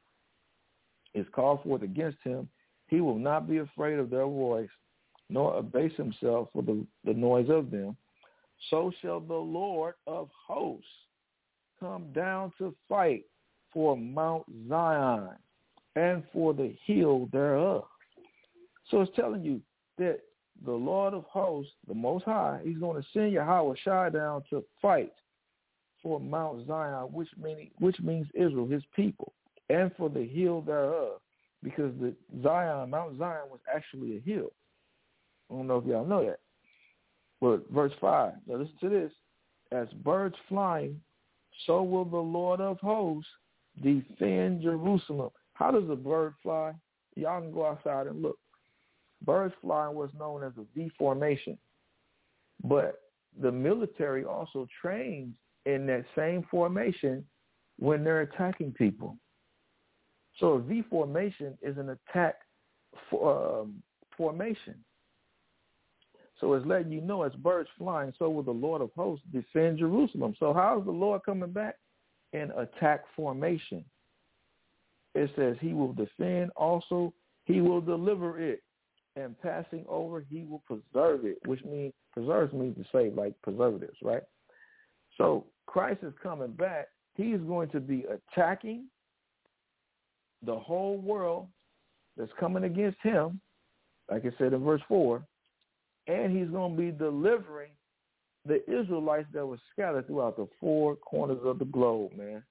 is called forth against him. He will not be afraid of their voice, nor abase himself for the, the noise of them. So shall the Lord of hosts come down to fight for Mount Zion and for the hill thereof. So it's telling you that the Lord of hosts, the Most High, he's going to send Yahweh Shai down to fight for Mount Zion, which, meaning, which means Israel, his people, and for the hill thereof, because the Zion, Mount Zion was actually a hill. I don't know if y'all know that. But verse five, now listen to this. As birds flying, so will the Lord of hosts defend Jerusalem. How does a bird fly? Y'all can go outside and look. Birds fly in what's known as a V formation. But the military also trains in that same formation when they're attacking people. So a V formation is an attack for, um, formation. So it's letting you know, as birds flying, so will the Lord of hosts defend Jerusalem. So how is the Lord coming back? In attack formation. It says he will defend, also he will deliver it, and passing over he will preserve it, which means, preserves means to save, like preservatives, right? So Christ is coming back. He is going to be attacking the whole world that's coming against him, like it said in verse four, and he's going to be delivering the Israelites that were scattered throughout the four corners of the globe, man.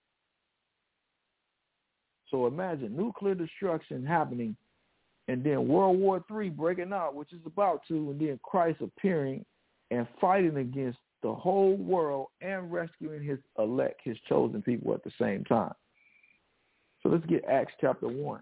So imagine nuclear destruction happening, and then World War Three breaking out, which is about to, and then Christ appearing and fighting against the whole world and rescuing his elect, his chosen people at the same time. So let's get Acts chapter one.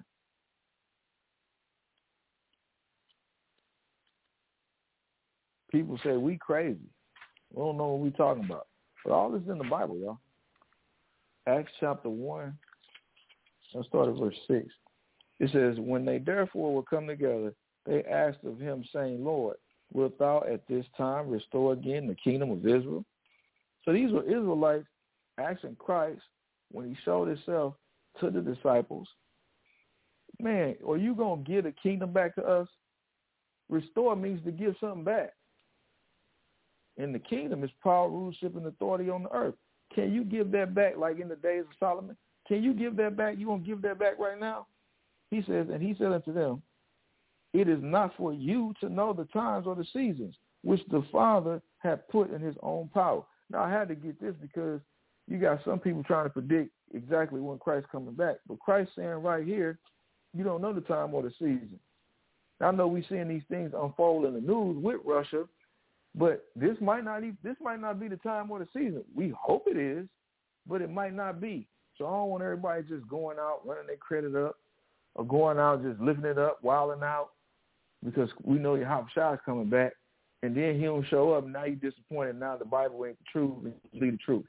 People say we crazy. We don't know what we're talking about. But all this is in the Bible, y'all. Acts chapter one. Let's start at verse six. It says, when they therefore were come together, they asked of him, saying, Lord, wilt thou at this time restore again the kingdom of Israel? So these were Israelites asking Christ when he showed himself to the disciples, man, are you going to give the kingdom back to us? Restore means to give something back. And the kingdom is power, rulership, and authority on the earth. Can you give that back like in the days of Solomon? Can you give that back? You won't give that back right now? He says, and he said unto them, it is not for you to know the times or the seasons which the Father had put in his own power. Now, I had to get this because you got some people trying to predict exactly when Christ's coming back. But Christ saying right here, you don't know the time or the season. I know we're seeing these things unfold in the news with Russia, but this might not even, this might not be the time or the season. We hope it is, but it might not be. So I don't want everybody just going out, running their credit up, or going out just lifting it up, wilding out, because we know your Yahushua is coming back, and then he don't show up, and now you're disappointed. Now the Bible ain't the truth, it's the truth.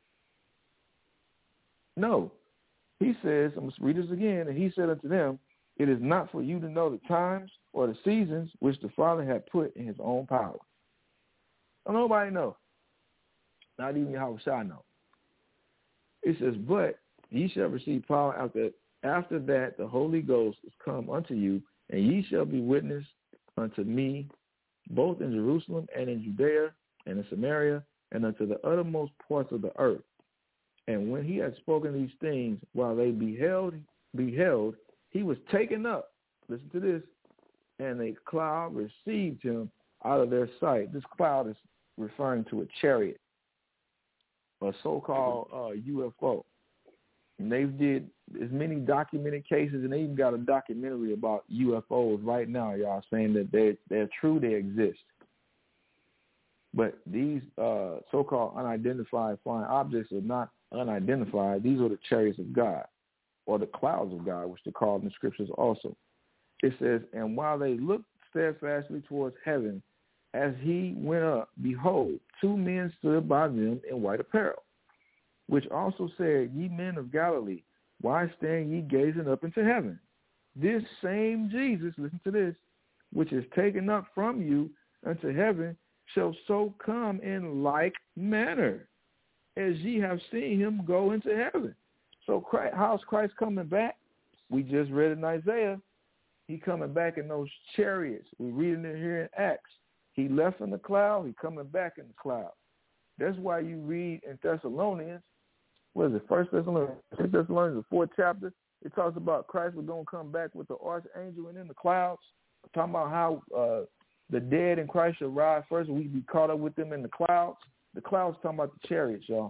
No. He says, I'm going to read this again, and he said unto them, it is not for you to know the times or the seasons which the Father had put in his own power. Don't nobody know. Not even Yahushua know. It says, but ye shall receive power after, after that the Holy Ghost is come unto you, and ye shall be witness unto me, both in Jerusalem and in Judea and in Samaria, and unto the uttermost parts of the earth. And when he had spoken these things, while they beheld, beheld, he was taken up. Listen to this. And a cloud received him out of their sight. This cloud is referring to a chariot, a so-called uh, U F O. And they did as many documented cases, and they even got a documentary about U F Os right now, y'all, saying that they're, they're true, they exist. But these uh, so-called unidentified flying objects are not unidentified. These are the chariots of God, or the clouds of God, which they're called in the scriptures also. It says, and while they looked steadfastly towards heaven, as he went up, behold, two men stood by them in white apparel, which also said, ye men of Galilee, why stand ye gazing up into heaven? This same Jesus, listen to this, which is taken up from you unto heaven, shall so come in like manner as ye have seen him go into heaven. So Christ, how's Christ coming back? We just read in Isaiah. He coming back in those chariots. We're reading it here in Acts. He left in the cloud. He coming back in the cloud. That's why you read in Thessalonians, what is it, First Thessalonians, First Thessalonians, the fourth chapter, it talks about Christ was going to come back with the archangel and in the clouds, talking about how uh, the dead in Christ shall rise first, and we be caught up with them in the clouds. The clouds talking about the chariots, y'all.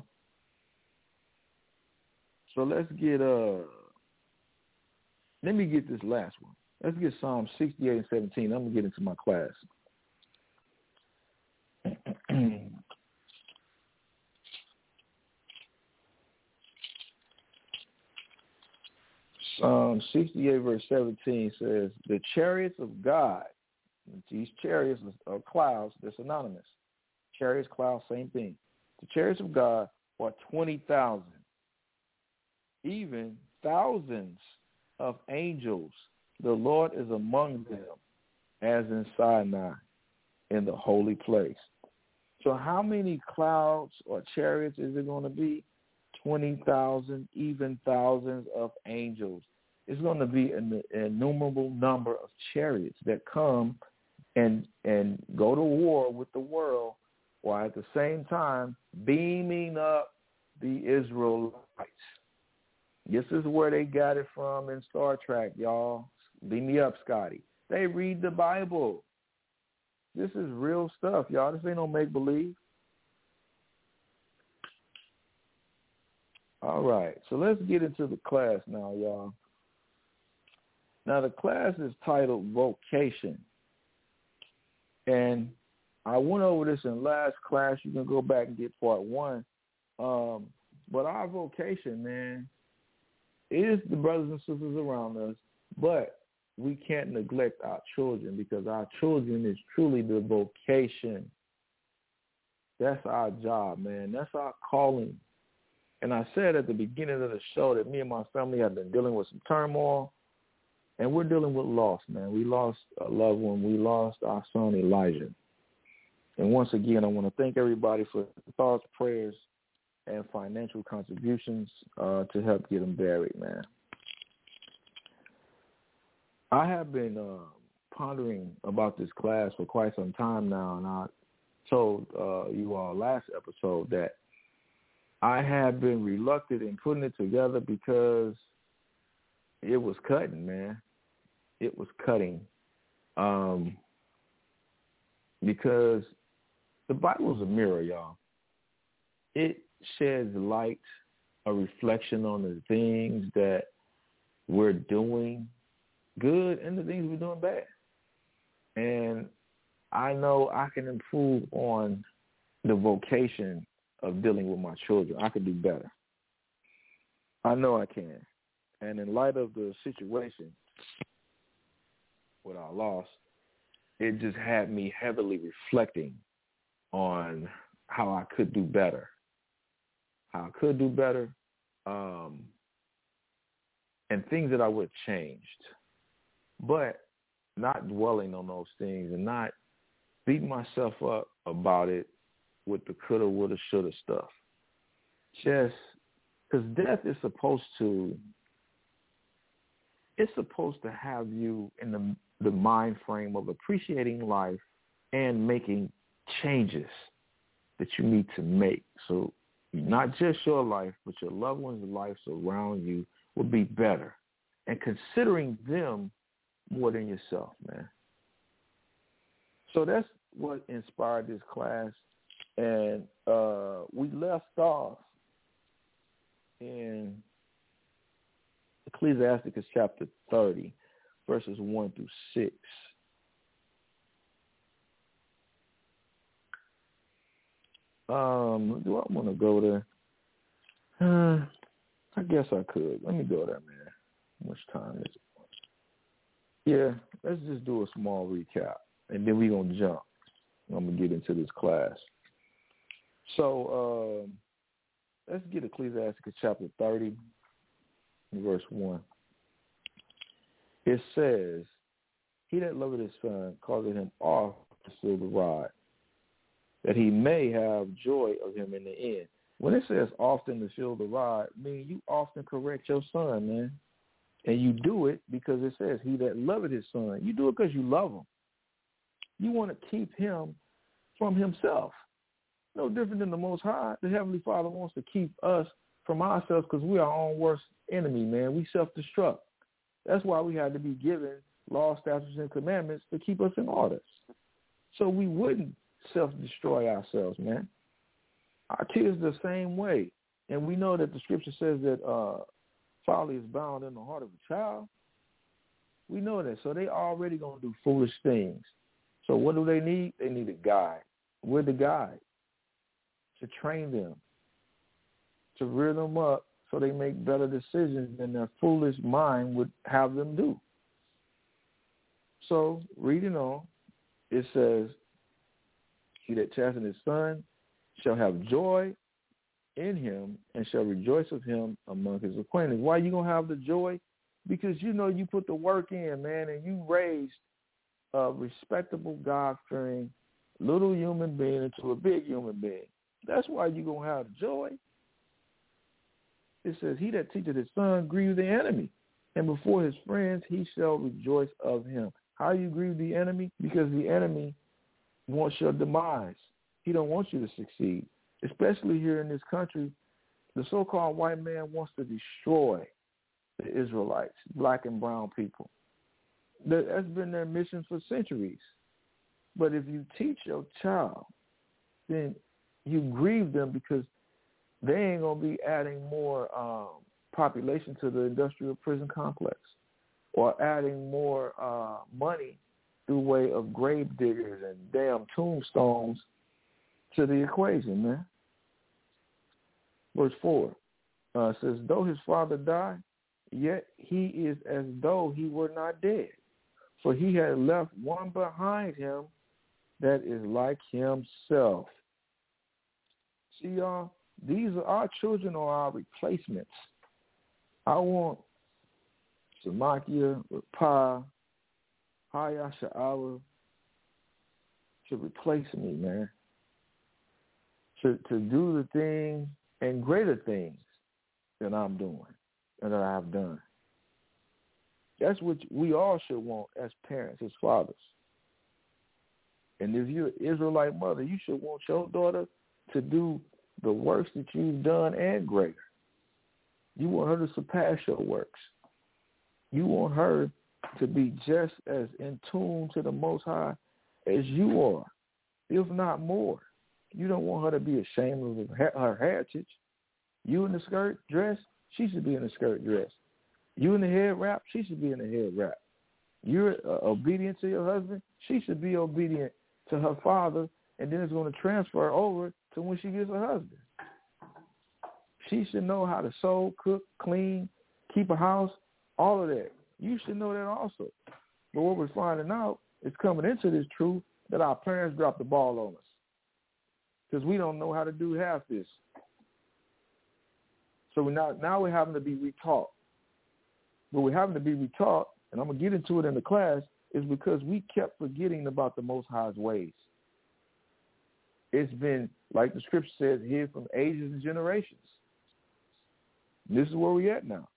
So let's get, uh, let me get this last one. Let's get Psalm sixty-eight and seventeen. I'm going to get into my class. Psalm sixty-eight verse seventeen says, the chariots of God, these chariots are clouds, they're synonymous. Chariots, clouds, same thing. The chariots of God are twenty thousand, even thousands of angels. The Lord is among them as in Sinai in the holy place. So how many clouds or chariots is it going to be? twenty thousand, even thousands of angels. It's going to be an innumerable number of chariots that come and and go to war with the world, while at the same time beaming up the Israelites. This is where they got it from in Star Trek, y'all. Beam me up, Scotty. They read the Bible. This is real stuff, y'all. This ain't no make-believe. All right, so let's get into the class now, y'all. Now, the class is titled Vocation. And I went over this in last class. You can go back and get part one. Um, but our vocation, man, is the brothers and sisters around us, but we can't neglect our children, because our children is truly the vocation. That's our job, man. That's our calling. And I said at the beginning of the show that me and my family have been dealing with some turmoil. And we're dealing with loss, man. We lost a loved one. We lost our son, Elijah. And once again, I want to thank everybody for thoughts, prayers, and financial contributions uh, to help get him buried, man. I have been uh, pondering about this class for quite some time now, and I told uh, you all last episode that I have been reluctant in putting it together because it was cutting, man. It was cutting. Um, because the Bible is a mirror, y'all. It sheds light, a reflection on the things that we're doing good and the things we're doing bad. And I know I can improve on the vocation of dealing with my children. I can do better. I know I can. And in light of the situation with our loss, it just had me heavily reflecting on how I could do better. How I could do better, um, and things that I would have changed. But not dwelling on those things and not beating myself up about it with the coulda, woulda, shoulda stuff. Just because death is supposed to, it's supposed to have you in the the mind frame of appreciating life and making changes that you need to make. So not just your life, but your loved ones' lives around you will be better. And considering them more than yourself, man. So that's what inspired this class. And uh, we left off in Ecclesiasticus chapter thirty, verses one through six. Um, do I want to go there? Uh, I guess I could. Let me go there, man. How much time is it? Yeah, let's just do a small recap, and then we're going to jump. I'm going to get into this class. So um, let's get Ecclesiasticus chapter thirty, verse one. It says, he that loveth his son causeth him off to fill the rod, that he may have joy of him in the end. When it says often to fill the rod, I mean you often correct your son, man. And you do it because it says he that loveth his son. You do it because you love him. You want to keep him from himself. No different than the Most High. The Heavenly Father wants to keep us from ourselves because we are our own worst enemy, man. We self-destruct. That's why we had to be given law, statutes, and commandments to keep us in order. So we wouldn't self-destroy ourselves, man. Our kids the same way. And we know that the scripture says that uh, folly is bound in the heart of a child. We know that. So they already going to do foolish things. So what do they need? They need a guide. We're the guide to train them, to rear them up so they make better decisions than their foolish mind would have them do. So reading on, it says, he that chasteneth his son shall have joy in him and shall rejoice of him among his acquaintance. Why you going to have the joy? Because you know you put the work in, man, and you raised a respectable, God-fearing little human being into a big human being. That's why you're going to have joy. It says, he that teacheth his son grieve the enemy, and before his friends he shall rejoice of him. How you grieve the enemy? Because the enemy wants your demise. He don't want you to succeed. Especially here in this country, the so-called white man wants to destroy the Israelites, black and brown people. That's been their mission for centuries. But if you teach your child, then you grieve them because they ain't going to be adding more um, population to the industrial prison complex or adding more uh, money through way of grave diggers and damn tombstones to the equation, man. Verse four uh, says, though his father die, yet he is as though he were not dead. For he had left one behind him that is like himself. See, y'all, these are our children or our replacements. I want Samakia, Pa, Haya Sha'awa, to replace me, man. To to do the thing and greater things that I'm doing and that I have done. That's what we all should want as parents, as fathers. And if you're an Israelite mother, you should want your daughter to do the works that you've done and greater. You want her to surpass your works. You want her to be just as in tune to the Most High as you are, if not more. You don't want her to be ashamed of her heritage. You in the skirt dress, she should be in the skirt dress. You in the head wrap, she should be in the head wrap. You're uh, obedient to your husband, she should be obedient to her father, and then it's going to transfer over to when she gets a husband. She should know how to sew, cook, clean, keep a house, all of that. You should know that also. But what we're finding out is coming into this truth that our parents dropped the ball on us because we don't know how to do half this. So we now, now we're having to be retaught. But we're having to be retaught, and I'm going to get into it in the class, is because we kept forgetting about the Most High's ways. It's been, like the scripture says, here from ages and generations. This is where we're at now.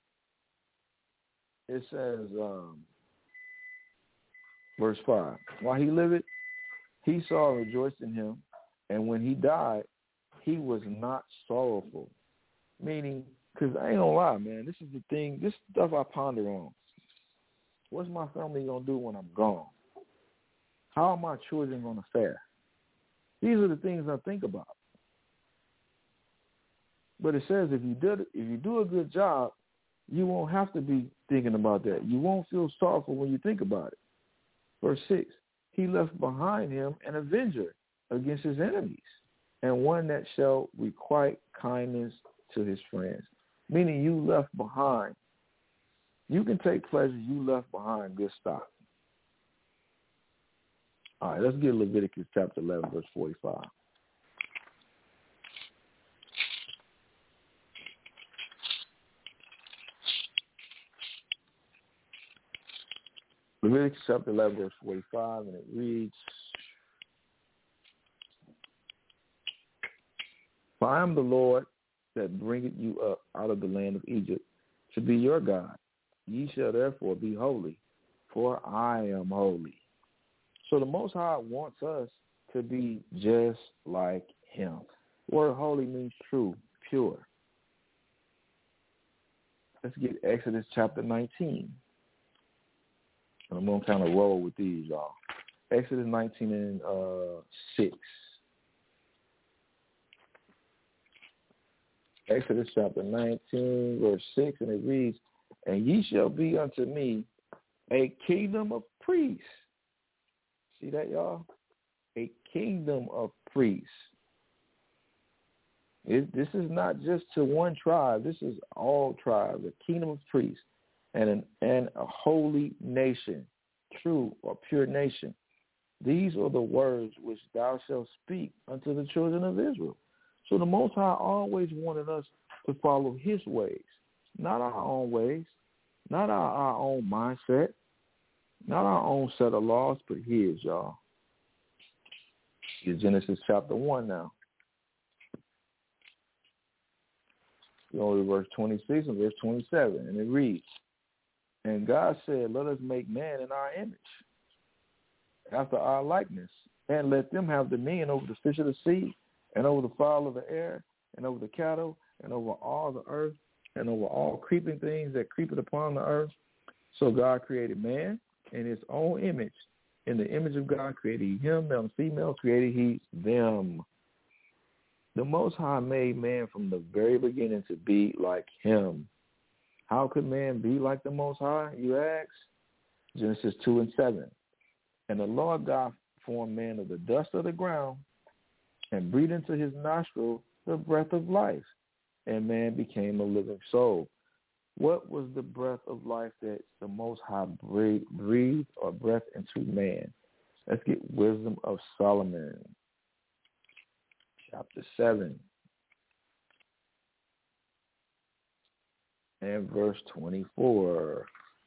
It says, um, verse five, while he lived, he saw and rejoiced in him, and when he died, he was not sorrowful. Meaning, because I ain't gonna lie, man, this is the thing, this stuff I ponder on. What's my family gonna do when I'm gone? How are my children gonna fare? These are the things I think about. But it says if you did, if you do a good job, you won't have to be thinking about that. You won't feel sorrowful when you think about it. Verse six, he left behind him an avenger against his enemies, and one that shall requite kindness to his friends. Meaning you left behind. You can take pleasure. You left behind good stuff. All right, let's get Leviticus chapter eleven, verse forty-five. Leviticus chapter eleven, verse forty-five, and it reads, for I am the Lord that bringeth you up out of the land of Egypt to be your God. Ye shall therefore be holy, for I am holy. So the Most High wants us to be just like him. The word holy means true, pure. Let's get Exodus chapter nineteen. I'm going to kind of roll with these, y'all. Exodus nineteen and uh, six. Exodus chapter nineteen, verse six, and it reads, and ye shall be unto me a kingdom of priests. See that, y'all? A kingdom of priests. It, this is not just to one tribe. This is all tribes, a kingdom of priests, and, an, and a holy nation, true or pure nation. These are the words which thou shalt speak unto the children of Israel. So the Most High always wanted us to follow his ways, not our own ways, not our, our own mindset, not our own set of laws, but his, y'all. It's Genesis chapter one now. You know, verse twenty-six and verse twenty-seven, and it reads, and God said, let us make man in our image, after our likeness, and let them have dominion over the fish of the sea, and over the fowl of the air, and over the cattle, and over all the earth, and over all creeping things that creepeth upon the earth. So God created man in his own image. In the image of God created he him, male and female created he them. The Most High made man from the very beginning to be like him. How could man be like the Most High, you ask? Genesis two and seven. And the Lord God formed man of the dust of the ground, and breathed into his nostril the breath of life, and man became a living soul. What was the breath of life that the Most High breathed or breath into man? Let's get Wisdom of Solomon, chapter seven. and verse twenty-four.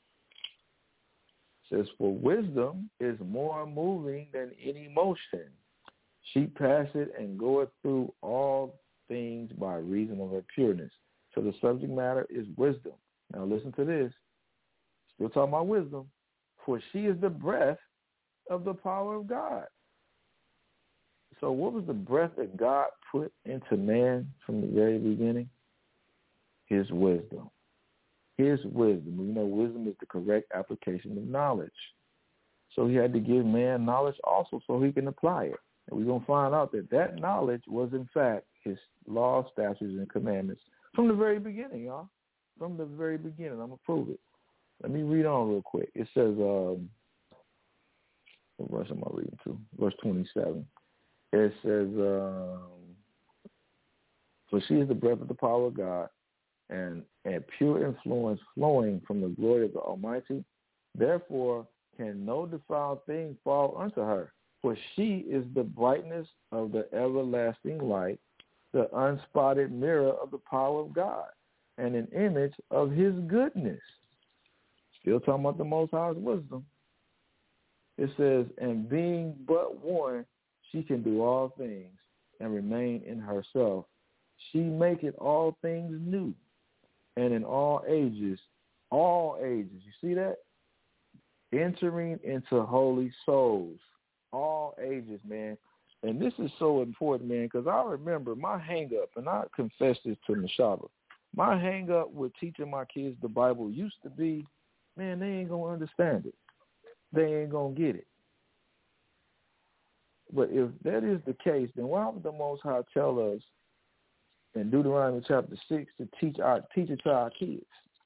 It says, for wisdom is more moving than any motion. She passeth and goeth through all things by reason of her pureness. So the subject matter is wisdom. Now listen to this. Still talking about wisdom. For she is the breath of the power of God. So what was the breath that God put into man from the very beginning? His wisdom. His wisdom. You know, wisdom is the correct application of knowledge. So he had to give man knowledge also so he can apply it. And we're going to find out that that knowledge was, in fact, his laws, statutes, and commandments from the very beginning, y'all. From the very beginning. I'm going to prove it. Let me read on real quick. It says, um, what verse am I reading to? Verse twenty-seven. It says, um, for she is the breath of the power of God, and, and pure influence flowing from the glory of the Almighty. Therefore can no defiled thing fall unto her, for she is the brightness of the everlasting light, the unspotted mirror of the power of God, and an image of his goodness. Still talking about the Most High's wisdom. It says, and being but one, she can do all things and remain in herself. She maketh all things new, and in all ages, all ages, you see that? Entering into holy souls, all ages, man. And this is so important, man, because I remember my hang-up, and I confess this to Nashaba, my hang-up with teaching my kids the Bible used to be, man, they ain't going to understand it. They ain't going to get it. But if that is the case, then why would the Most High tell us in Deuteronomy chapter six to teach our teach it to our kids?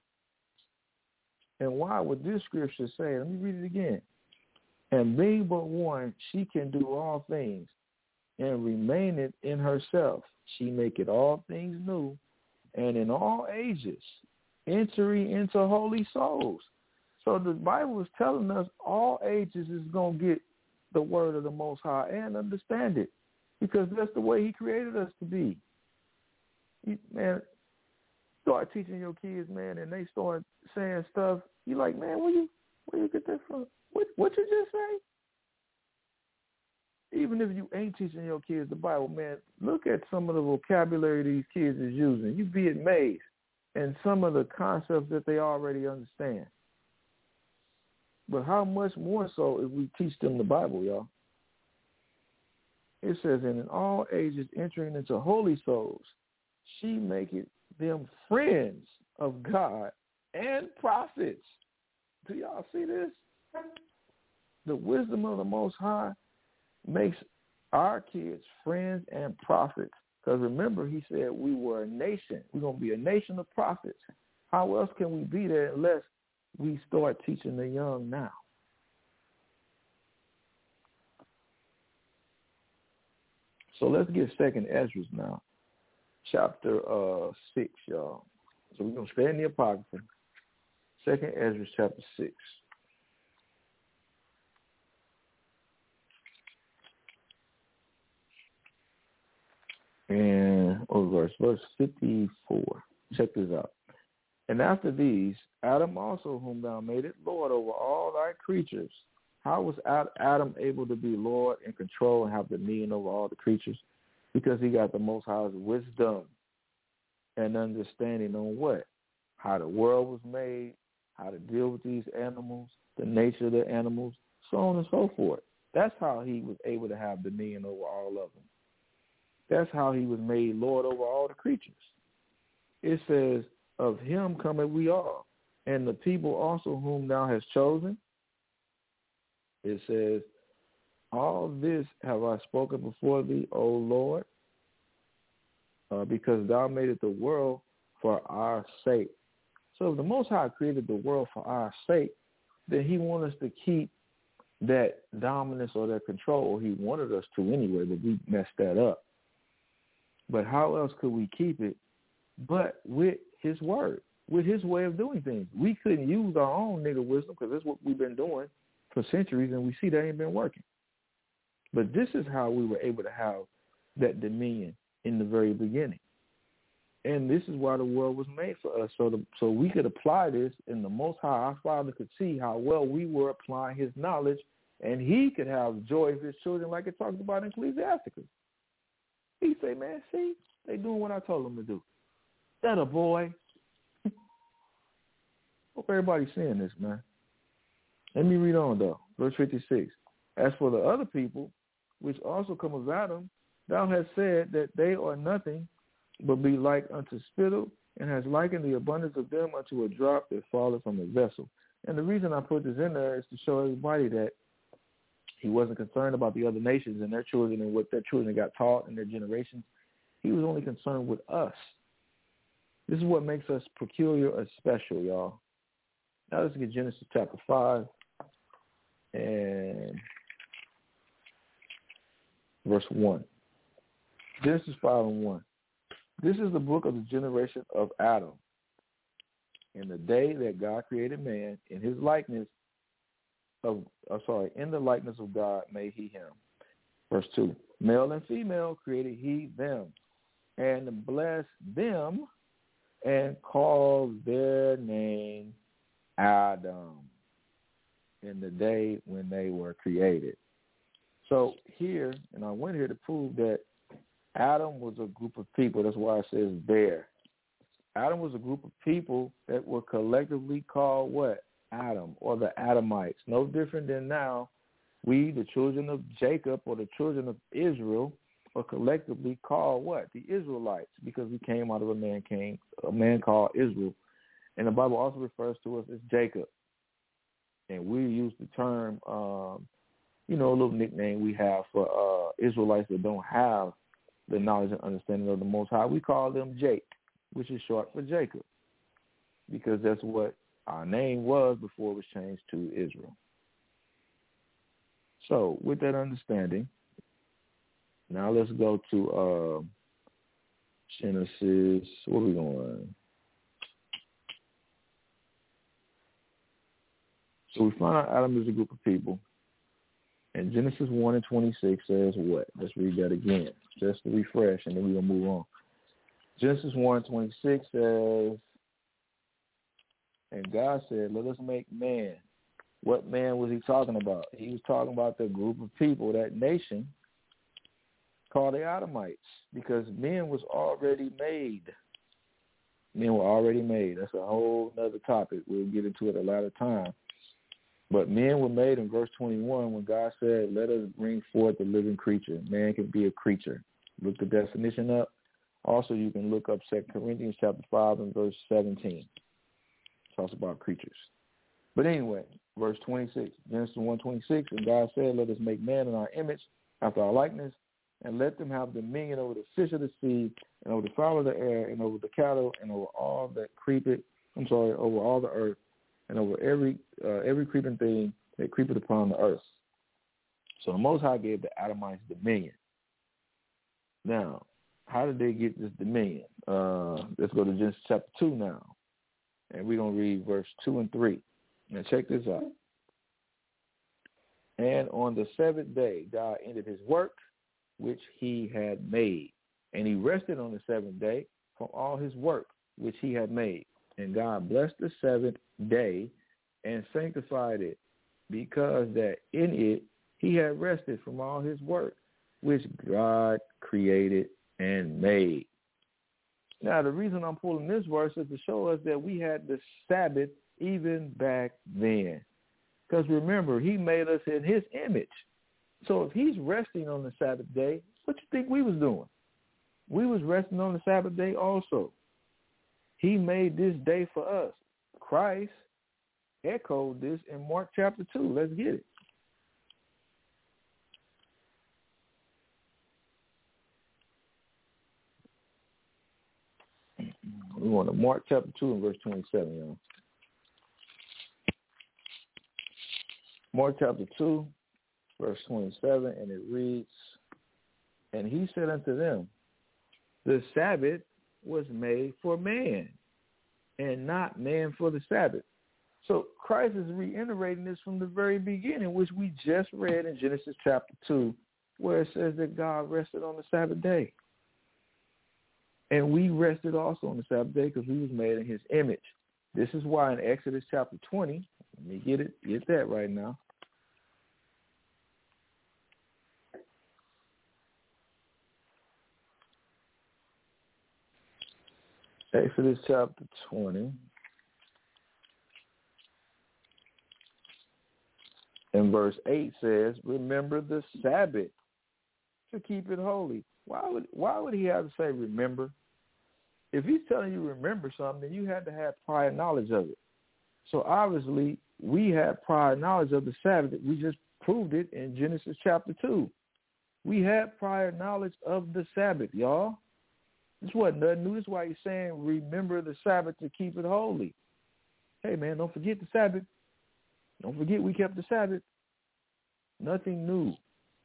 And why would this scripture say, let me read it again, and being but one, she can do all things, and remaineth in herself. She maketh all things new, and in all ages, entering into holy souls. So the Bible is telling us all ages is going to get the word of the Most High and understand it, because that's the way he created us to be. You, man, start teaching your kids, man, and they start saying stuff. You like, man, where you where you get that from? What what you just say? Even if you ain't teaching your kids the Bible, man, look at some of the vocabulary these kids is using. You'd be amazed, and some of the concepts that they already understand. But how much more so if we teach them the Bible, y'all? It says, and in all ages entering into holy souls, she maketh them friends of God and prophets. Do y'all see this? The wisdom of the Most High makes our kids friends and prophets. Because remember, he said we were a nation. We're going to be a nation of prophets. How else can we be there unless we start teaching the young now? So let's get Second Ezra now, chapter uh, six, y'all. So we're going to stay in the Apocrypha. Second Ezra, chapter six. And oh, verse, verse fifty-four. Check this out. And after these, Adam also, whom thou madest Lord over all thy creatures. How was Adam able to be Lord and control and have dominion over all the creatures? Because he got the Most High's wisdom and understanding on what? How the world was made, how to deal with these animals, the nature of the animals, so on and so forth. That's how he was able to have dominion over all of them. That's how he was made Lord over all the creatures. It says, of him cometh we all, and the people also whom thou hast chosen. It says, all this have I spoken before thee, O Lord, uh, because thou madest the world for our sake. So if the Most High created the world for our sake, then he wanted us to keep that dominance or that control. He wanted us to anyway, but we messed that up. But how else could we keep it but with his word, with his way of doing things? We couldn't use our own nigga wisdom because that's what we've been doing for centuries, and we see that ain't been working. But this is how we were able to have that dominion in the very beginning. And this is why the world was made for us, so the, so we could apply this, and the Most High, our Father, could see how well we were applying his knowledge, and he could have joy of his children like it talks about in Ecclesiasticus. He say, man, see, they doing what I told them to do. That a boy. Hope everybody's seeing this, man. Let me read on, though. Verse fifty-six. As for the other people, which also come of Adam, thou hast said that they are nothing, but be like unto spittle, and has likened the abundance of them unto a drop that falleth from a vessel. And the reason I put this in there is to show everybody that he wasn't concerned about the other nations and their children and what their children got taught in their generations. He was only concerned with us. This is what makes us peculiar or special, y'all. Now let's get Genesis chapter five and verse one. Genesis five and one. This is the book of the generation of Adam. In the day that God created man, in his likeness of, uh, sorry, in the likeness of God made he him. Verse two. Male and female created he them, and blessed them, and called their name Adam in the day when they were created. So here, and I went here to prove that Adam was a group of people. That's why it says there. Adam was a group of people that were collectively called what? Adam, or the Adamites. No different than now, we, the children of Jacob or the children of Israel, are collectively called what? The Israelites, because we came out of a man came a man called Israel. And the Bible also refers to us as Jacob. And we use the term, um, you know, a little nickname we have for uh, Israelites that don't have the knowledge and understanding of the Most High. We call them Jake, which is short for Jacob, because that's what our name was before it was changed to Israel. So with that understanding, now let's go to uh, Genesis. Where are we going? So we find out Adam is a group of people. And Genesis one and twenty-six says what? Let's read that again, just to refresh, and then we're going to move on. Genesis one and twenty-six says, and God said, let us make man. What man was he talking about? He was talking about the group of people, that nation called the Adamites, because men was already made. Men were already made. That's a whole other topic. We'll get into it a lot of time. But men were made in verse twenty-one when God said, let us bring forth a living creature. Man can be a creature. Look the definition up. Also, you can look up Second Corinthians chapter five and verse seventeen. It talks about creatures. But anyway, verse twenty-six, Genesis one twenty-six, and God said, let us make man in our image, after our likeness, and let them have dominion over the fish of the sea, and over the fowl of the air, and over the cattle, and over all that creepeth, I'm sorry, over all the earth, and over every uh, every creeping thing that creepeth upon the earth. So the Most High gave the Adamites dominion. Now, how did they get this dominion? Uh, let's go to Genesis chapter two now, and we're going to read verse two and three. Now check this out. And on the seventh day, God ended his work, which he had made. And he rested on the seventh day from all his work, which he had made. And God blessed the seventh day and sanctified it, because that in it he had rested from all his work, which God created and made. Now, the reason I'm pulling this verse is to show us that we had the Sabbath even back then. Because remember, he made us in his image. So if he's resting on the Sabbath day, what you think we was doing? We was resting on the Sabbath day also. He made this day for us. Christ echoed this in Mark chapter two. Let's get it. We want to Mark chapter two and verse twenty-seven, y'all. Mark chapter two, verse twenty-seven, and it reads, and he said unto them, the Sabbath was made for man, and not man for the Sabbath. So Christ is reiterating this from the very beginning, which we just read in Genesis chapter two, where it says that God rested on the Sabbath day. And we rested also on the Sabbath day because we was made in his image. This is why in Exodus chapter twenty, let me get it, get that right now. Exodus chapter twenty. And verse eight says, remember the Sabbath to keep it holy. Why would why would he have to say remember? If he's telling you remember something, then you had to have prior knowledge of it. So obviously, we had prior knowledge of the Sabbath. We just proved it in Genesis chapter two. We had prior knowledge of the Sabbath, y'all. This wasn't nothing new. This is why he's saying remember the Sabbath to keep it holy. Hey, man, don't forget the Sabbath. Don't forget we kept the Sabbath. Nothing new.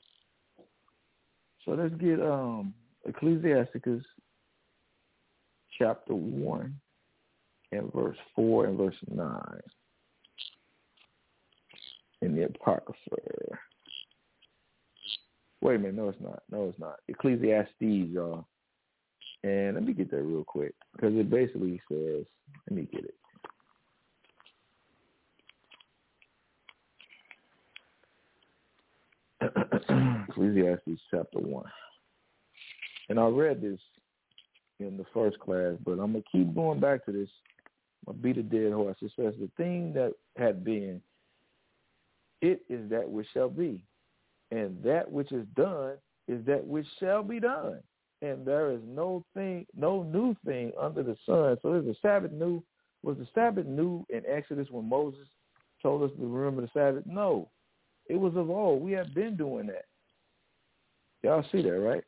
So let's get um, Ecclesiasticus chapter one and verse four and verse nine in the Apocrypha. Wait a minute. No, it's not. No, it's not. Ecclesiastes, y'all. And let me get that real quick because it basically says, let me get it. Ecclesiastes chapter one. And I read this in the first class, but I'm going to keep going back to this. I'm going to beat a dead horse. It says, the thing that had been, it is that which shall be. And that which is done is that which shall be done. And there is no thing, no new thing under the sun. So is the Sabbath new? Was the Sabbath new in Exodus when Moses told us to remember the Sabbath? No. It was of old. We have been doing that. Y'all see that, right?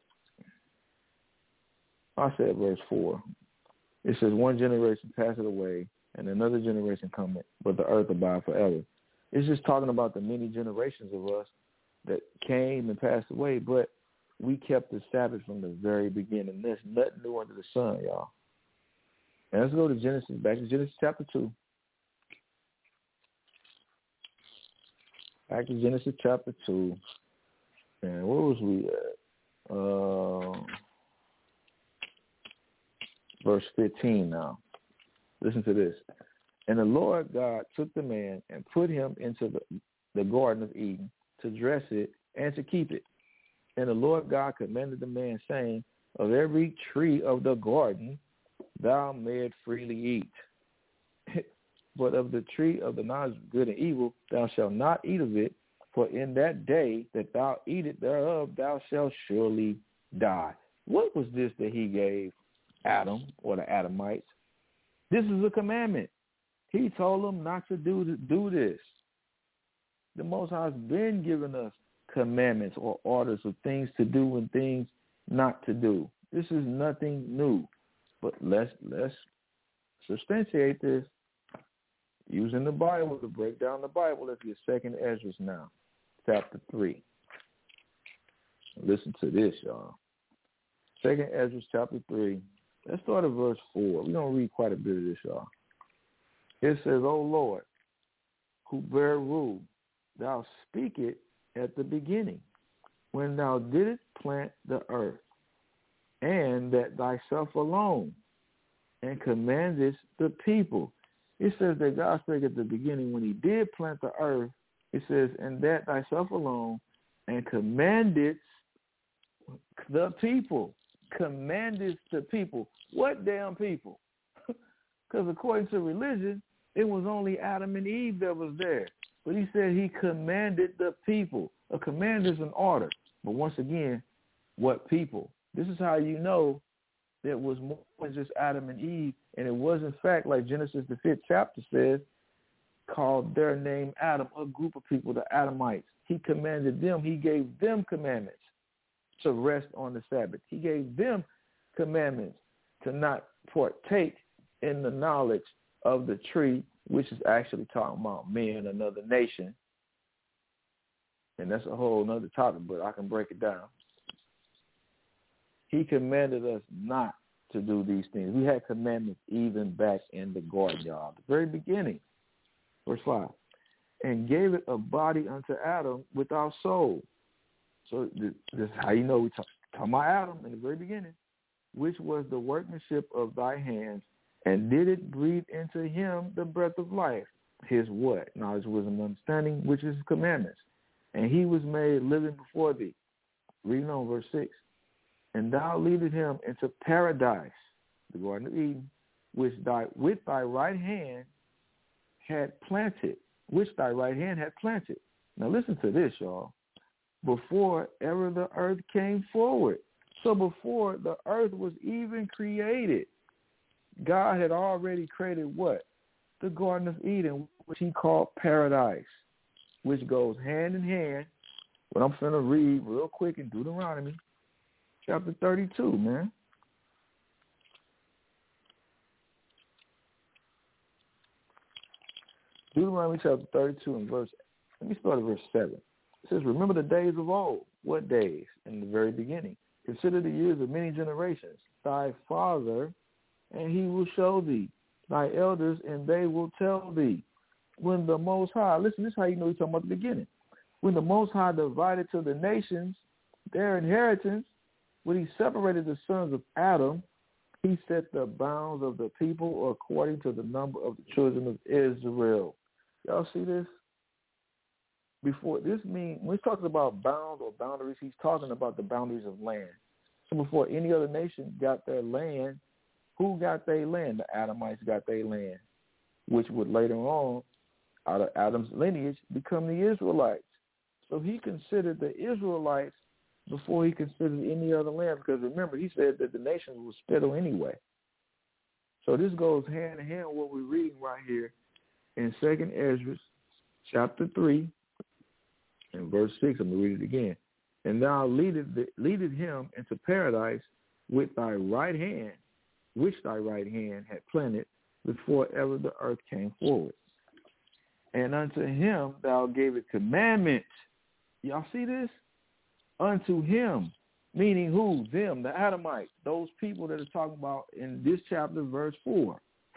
I said verse four. It says, one generation passeth away, and another generation cometh, but the earth abide forever. It's just talking about the many generations of us that came and passed away, but we kept the Sabbath from the very beginning. There's nothing new under the sun, y'all. And let's go to Genesis, back to Genesis chapter two. Back to Genesis chapter two. And where was we at? Uh, verse fifteen now. Listen to this. And the Lord God took the man and put him into the, the Garden of Eden to dress it and to keep it. And the Lord God commanded the man, saying, of every tree of the garden thou mayest freely eat. But of the tree of the knowledge of good and evil thou shalt not eat of it, for in that day that thou eatest thereof thou shalt surely die. What was this that he gave Adam or the Adamites? This is a commandment. He told them not to do, to do this. The Most High has been giving us commandments or orders of things to do and things not to do. This is nothing new. But let's let's substantiate this using the Bible to break down the Bible. Let's get Second Ezra now, chapter three. Listen to this, y'all. Second Ezra chapter three. Let's start at verse four. We're gonna read quite a bit of this, y'all. It says, O Lord, who bear rule, thou speak it at the beginning, when thou didst plant the earth, and that thyself alone, and commandest the people. It says that God spake at the beginning when he did plant the earth. It says, and that thyself alone, and commandest the people. Commandest the people. What damn people? Because according to religion, it was only Adam and Eve that was there. But he said he commanded the people. A command is an order. But once again, what people? This is how you know that it was more than just Adam and Eve. And it was, in fact, like Genesis, the fifth chapter says, called their name Adam, a group of people, the Adamites. He commanded them. He gave them commandments to rest on the Sabbath. He gave them commandments to not partake in the knowledge of the tree, which is actually talking about men, another nation. And that's a whole other topic, but I can break it down. He commanded us not to do these things. We had commandments even back in the garden, y'all, the very beginning. Verse five. And gave it a body unto Adam without soul. So this is how you know we talk, talking about Adam in the very beginning. which was the workmanship of thy hands, and did it breathe into him the breath of life. His what? Knowledge, wisdom, understanding, which is commandments. And he was made living before thee. Reading on verse six. And thou leadest him into paradise, the Garden of Eden, which thy with thy right hand had planted, which thy right hand had planted. Now listen to this, y'all. Before ever the earth came forward. So before the earth was even created, God had already created what? The Garden of Eden, which he called paradise, which goes hand in hand. What I'm going to read real quick in Deuteronomy chapter thirty-two, man. Deuteronomy chapter thirty-two and verse, let me start at verse seven. It says, remember the days of old. What days? In the very beginning. Consider the years of many generations. Thy father, and he will show thee. Thy elders, and they will tell thee. When the Most High, listen, this is how you know he's talking about the beginning. When the Most High divided to the nations their inheritance, when he separated the sons of Adam, he set the bounds of the people according to the number of the children of Israel. Y'all see this? Before this means, when he's talking about bounds or boundaries, he's talking about the boundaries of land. So before any other nation got their land, who got their land? The Adamites got their land, which would later on, out of Adam's lineage, become the Israelites. So he considered the Israelites before he considered any other land, because remember, he said that the nations would spittle anyway. So this goes hand in hand with what we're reading right here in Second Ezra chapter three and verse six. I'm going to read it again. And thou leadest, leadest him into paradise with thy right hand, which thy right hand had planted before ever the earth came forward. And unto him thou gavest commandments. Y'all see this? Unto him, meaning who? Them, the Adamites, those people that are talking about in this chapter, verse four.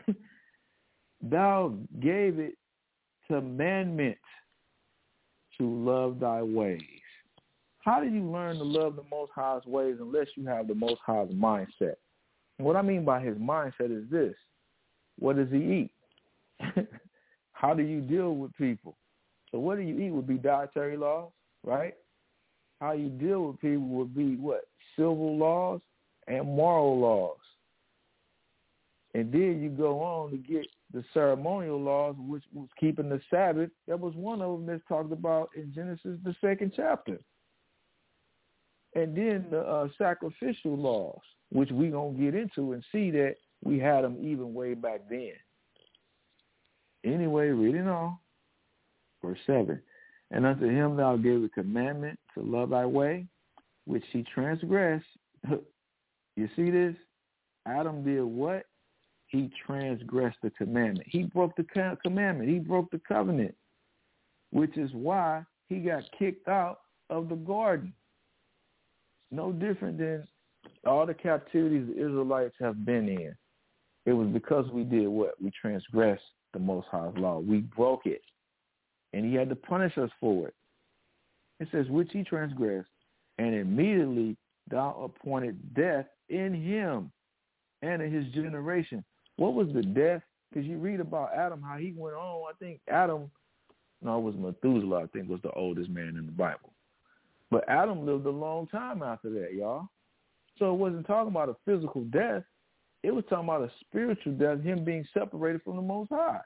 Thou gave it commandments to love thy ways. How do you learn to love the Most High's ways unless you have the Most High's mindset? And what I mean by his mindset is this. What does he eat? How do you deal with people? So what do you eat would be dietary laws, right? How you deal with people would be what? Civil laws and moral laws. And then you go on to get the ceremonial laws, which was keeping the Sabbath. That was one of them that's talked about in Genesis, the second chapter. And then the uh, sacrificial laws, which we're going to get into and see that we had them even way back then. Anyway, reading on, verse seven. And unto him thou gave a commandment to love thy way, which he transgressed. You see this? Adam did what? He transgressed the commandment. He broke the commandment. He broke the covenant, which is why he got kicked out of the garden. No different than all the captivities the Israelites have been in. It was because we did what? We transgressed the Most High's law. We broke it. And he had to punish us for it. It says, which he transgressed, and immediately thou appointed death in him and in his generation. What was the death? Because you read about Adam, how he went on. I think Adam, no, it was Methuselah, I think was the oldest man in the Bible. But Adam lived a long time after that, y'all. So it wasn't talking about a physical death. It was talking about a spiritual death, him being separated from the Most High.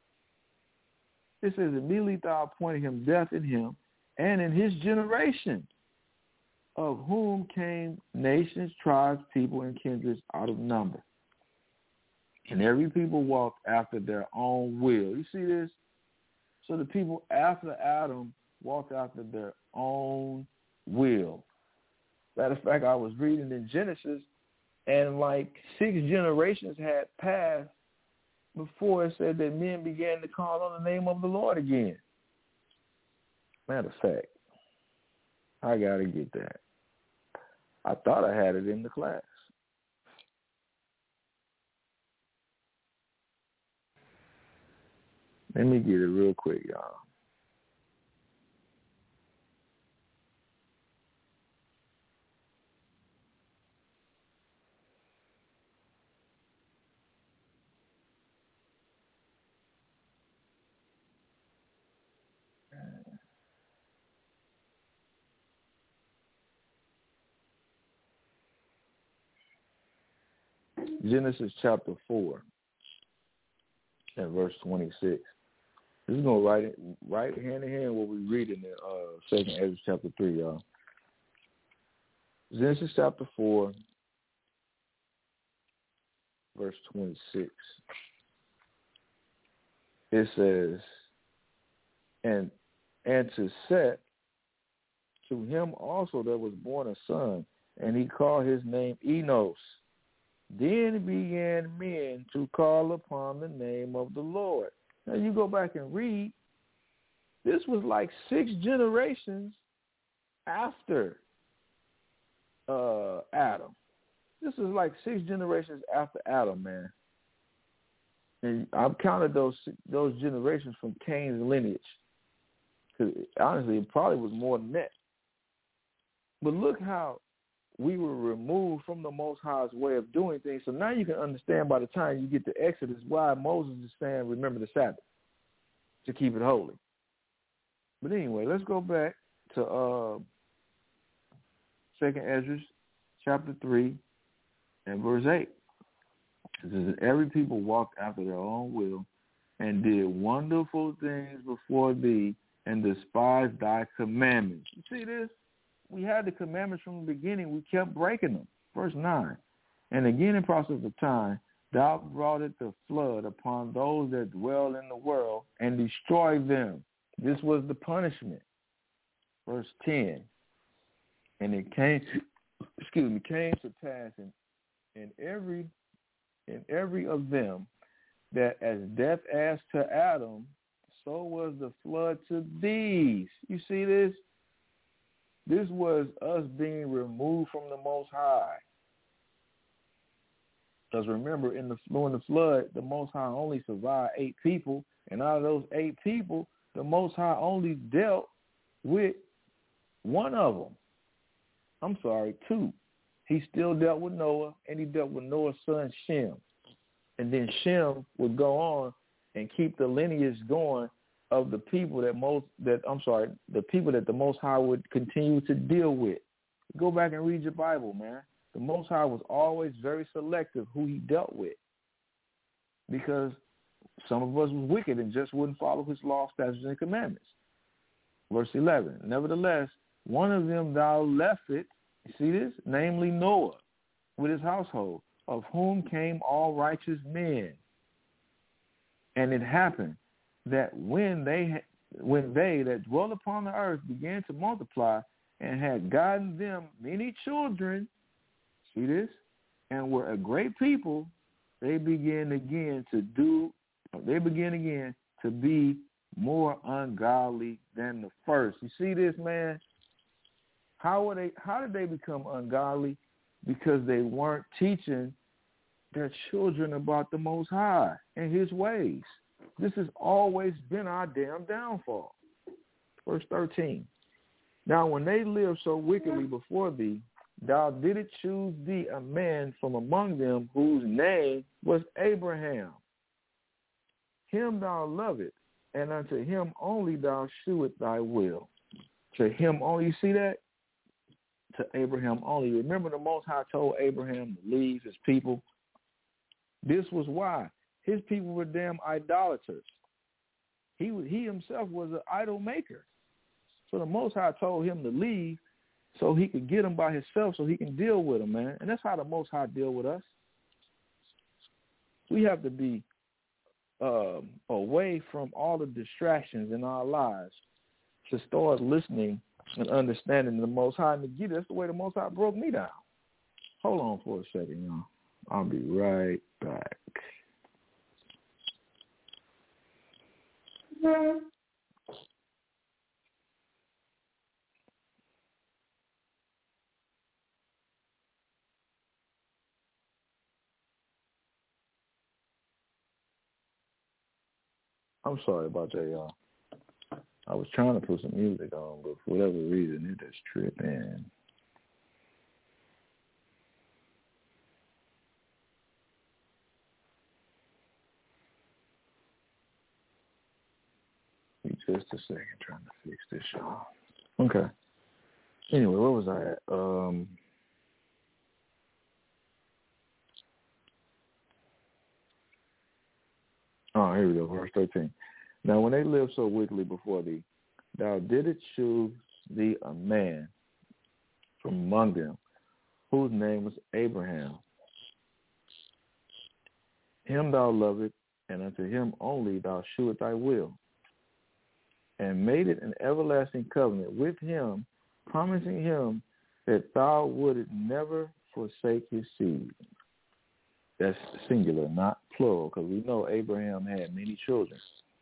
It says, immediately thou appointed him death in him and in his generation, of whom came nations, tribes, people, and kindreds out of number. And every people walked after their own will. You see this? So the people after Adam walked after their own will. Matter of fact, I was reading in Genesis, and like six generations had passed before it said that men began to call on the name of the Lord again. Matter of fact, I got to get that. I thought I had it in the class. Let me get it real quick, y'all. Genesis chapter four and verse twenty-six. This is going to write it right hand in hand what we read in the uh, second Ezra chapter three, y'all. Genesis chapter four, verse twenty-six. It says, and and to Set, to him also there was born a son, and he called his name Enos. Then began men to call upon the name of the Lord. Now you go back and read, this was like six generations after uh, Adam. This is like six generations after Adam, man. And I've counted those those generations from Cain's lineage. Because honestly, it probably was more than that. But look how we were removed from the Most High's way of doing things. So now you can understand by the time you get to Exodus why Moses is saying, remember the Sabbath, to keep it holy. But anyway, let's go back to uh, Second Ezra chapter three and verse eight. It says, every people walked after their own will and did wonderful things before thee and despised thy commandments. You see this? We had the commandments from the beginning. We kept breaking them. Verse nine. And again in process of time, thou broughtest the flood upon those that dwell in the world and destroyed them. This was the punishment. Verse ten. And it came, excuse me, came to pass in, in every in every of them that as death as to Adam, so was the flood to these. You see this? This was us being removed from the Most High. Because remember, in the during the flood, the Most High only survived eight people, and out of those eight people, the Most High only dealt with one of them. I'm sorry, two. He still dealt with Noah, and he dealt with Noah's son Shem. And then Shem would go on and keep the lineage going of the people that most that I'm sorry, the people that the Most High would continue to deal with. Go back and read your Bible, man. The Most High was always very selective who he dealt with, because some of us was wicked and just wouldn't follow his law, statutes, and commandments. Verse eleven. Nevertheless, one of them thou left it. You see this? Namely Noah, with his household, of whom came all righteous men. And it happened that when they when they that dwell upon the earth began to multiply and had gotten them many children, see this, and were a great people, they began again to do, they began again to be more ungodly than the first. You see this, man? How were they? How did they become ungodly? Because they weren't teaching their children about the Most High and his ways. This has always been our damn downfall. Verse thirteen. Now when they lived so wickedly before thee, thou didst choose thee a man from among them whose name was Abraham. Him thou lovest, and unto him only thou shewest thy will. To him only, you see that? To Abraham only. Remember the Most High told Abraham to leave his people? This was why. His people were damn idolaters. He he himself was an idol maker. So the Most High told him to leave so he could get them by himself, so he can deal with them, man. And that's how the Most High deal with us. We have to be um, away from all the distractions in our lives to start listening and understanding the Most High. And to get it, that's the way the Most High broke me down. Hold on for a second, y'all. I'll be right back. I'm sorry about that, y'all. I was trying to put some music on, but for whatever reason, it just tripped in. Just a second, trying to fix this, y'all. Okay. Anyway, where was I at? Um, Oh, here we go, verse thirteen. Now when they lived so wickedly before thee, thou didst choose thee a man from among them, whose name was Abraham. Him thou lovest, and unto him only thou shewest thy will, and made it an everlasting covenant with him, promising him that thou wouldest never forsake his seed. That's singular, not plural, because we know Abraham had many children.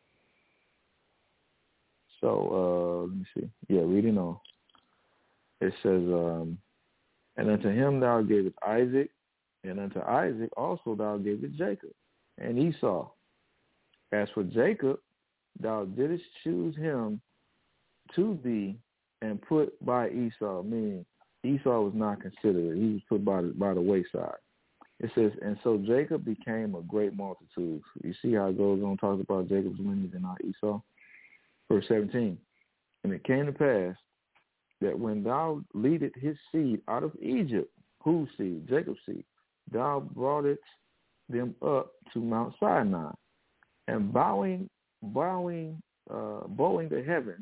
So, uh, let me see. Yeah, reading on. It says, um, and unto him thou gavest Isaac, and unto Isaac also thou gavest Jacob and Esau. As for Jacob, thou didst choose him to thee and put by Esau, meaning Esau was not considered. He was put by the, by the wayside. It says, and so Jacob became a great multitude. You see how it goes on, talks about Jacob's lineage and not Esau. Verse seventeen, and it came to pass that when thou leadest his seed out of Egypt, whose seed? Jacob's seed, thou broughtest them up to Mount Sinai, and bowing, bowing, uh, bowing the heavens,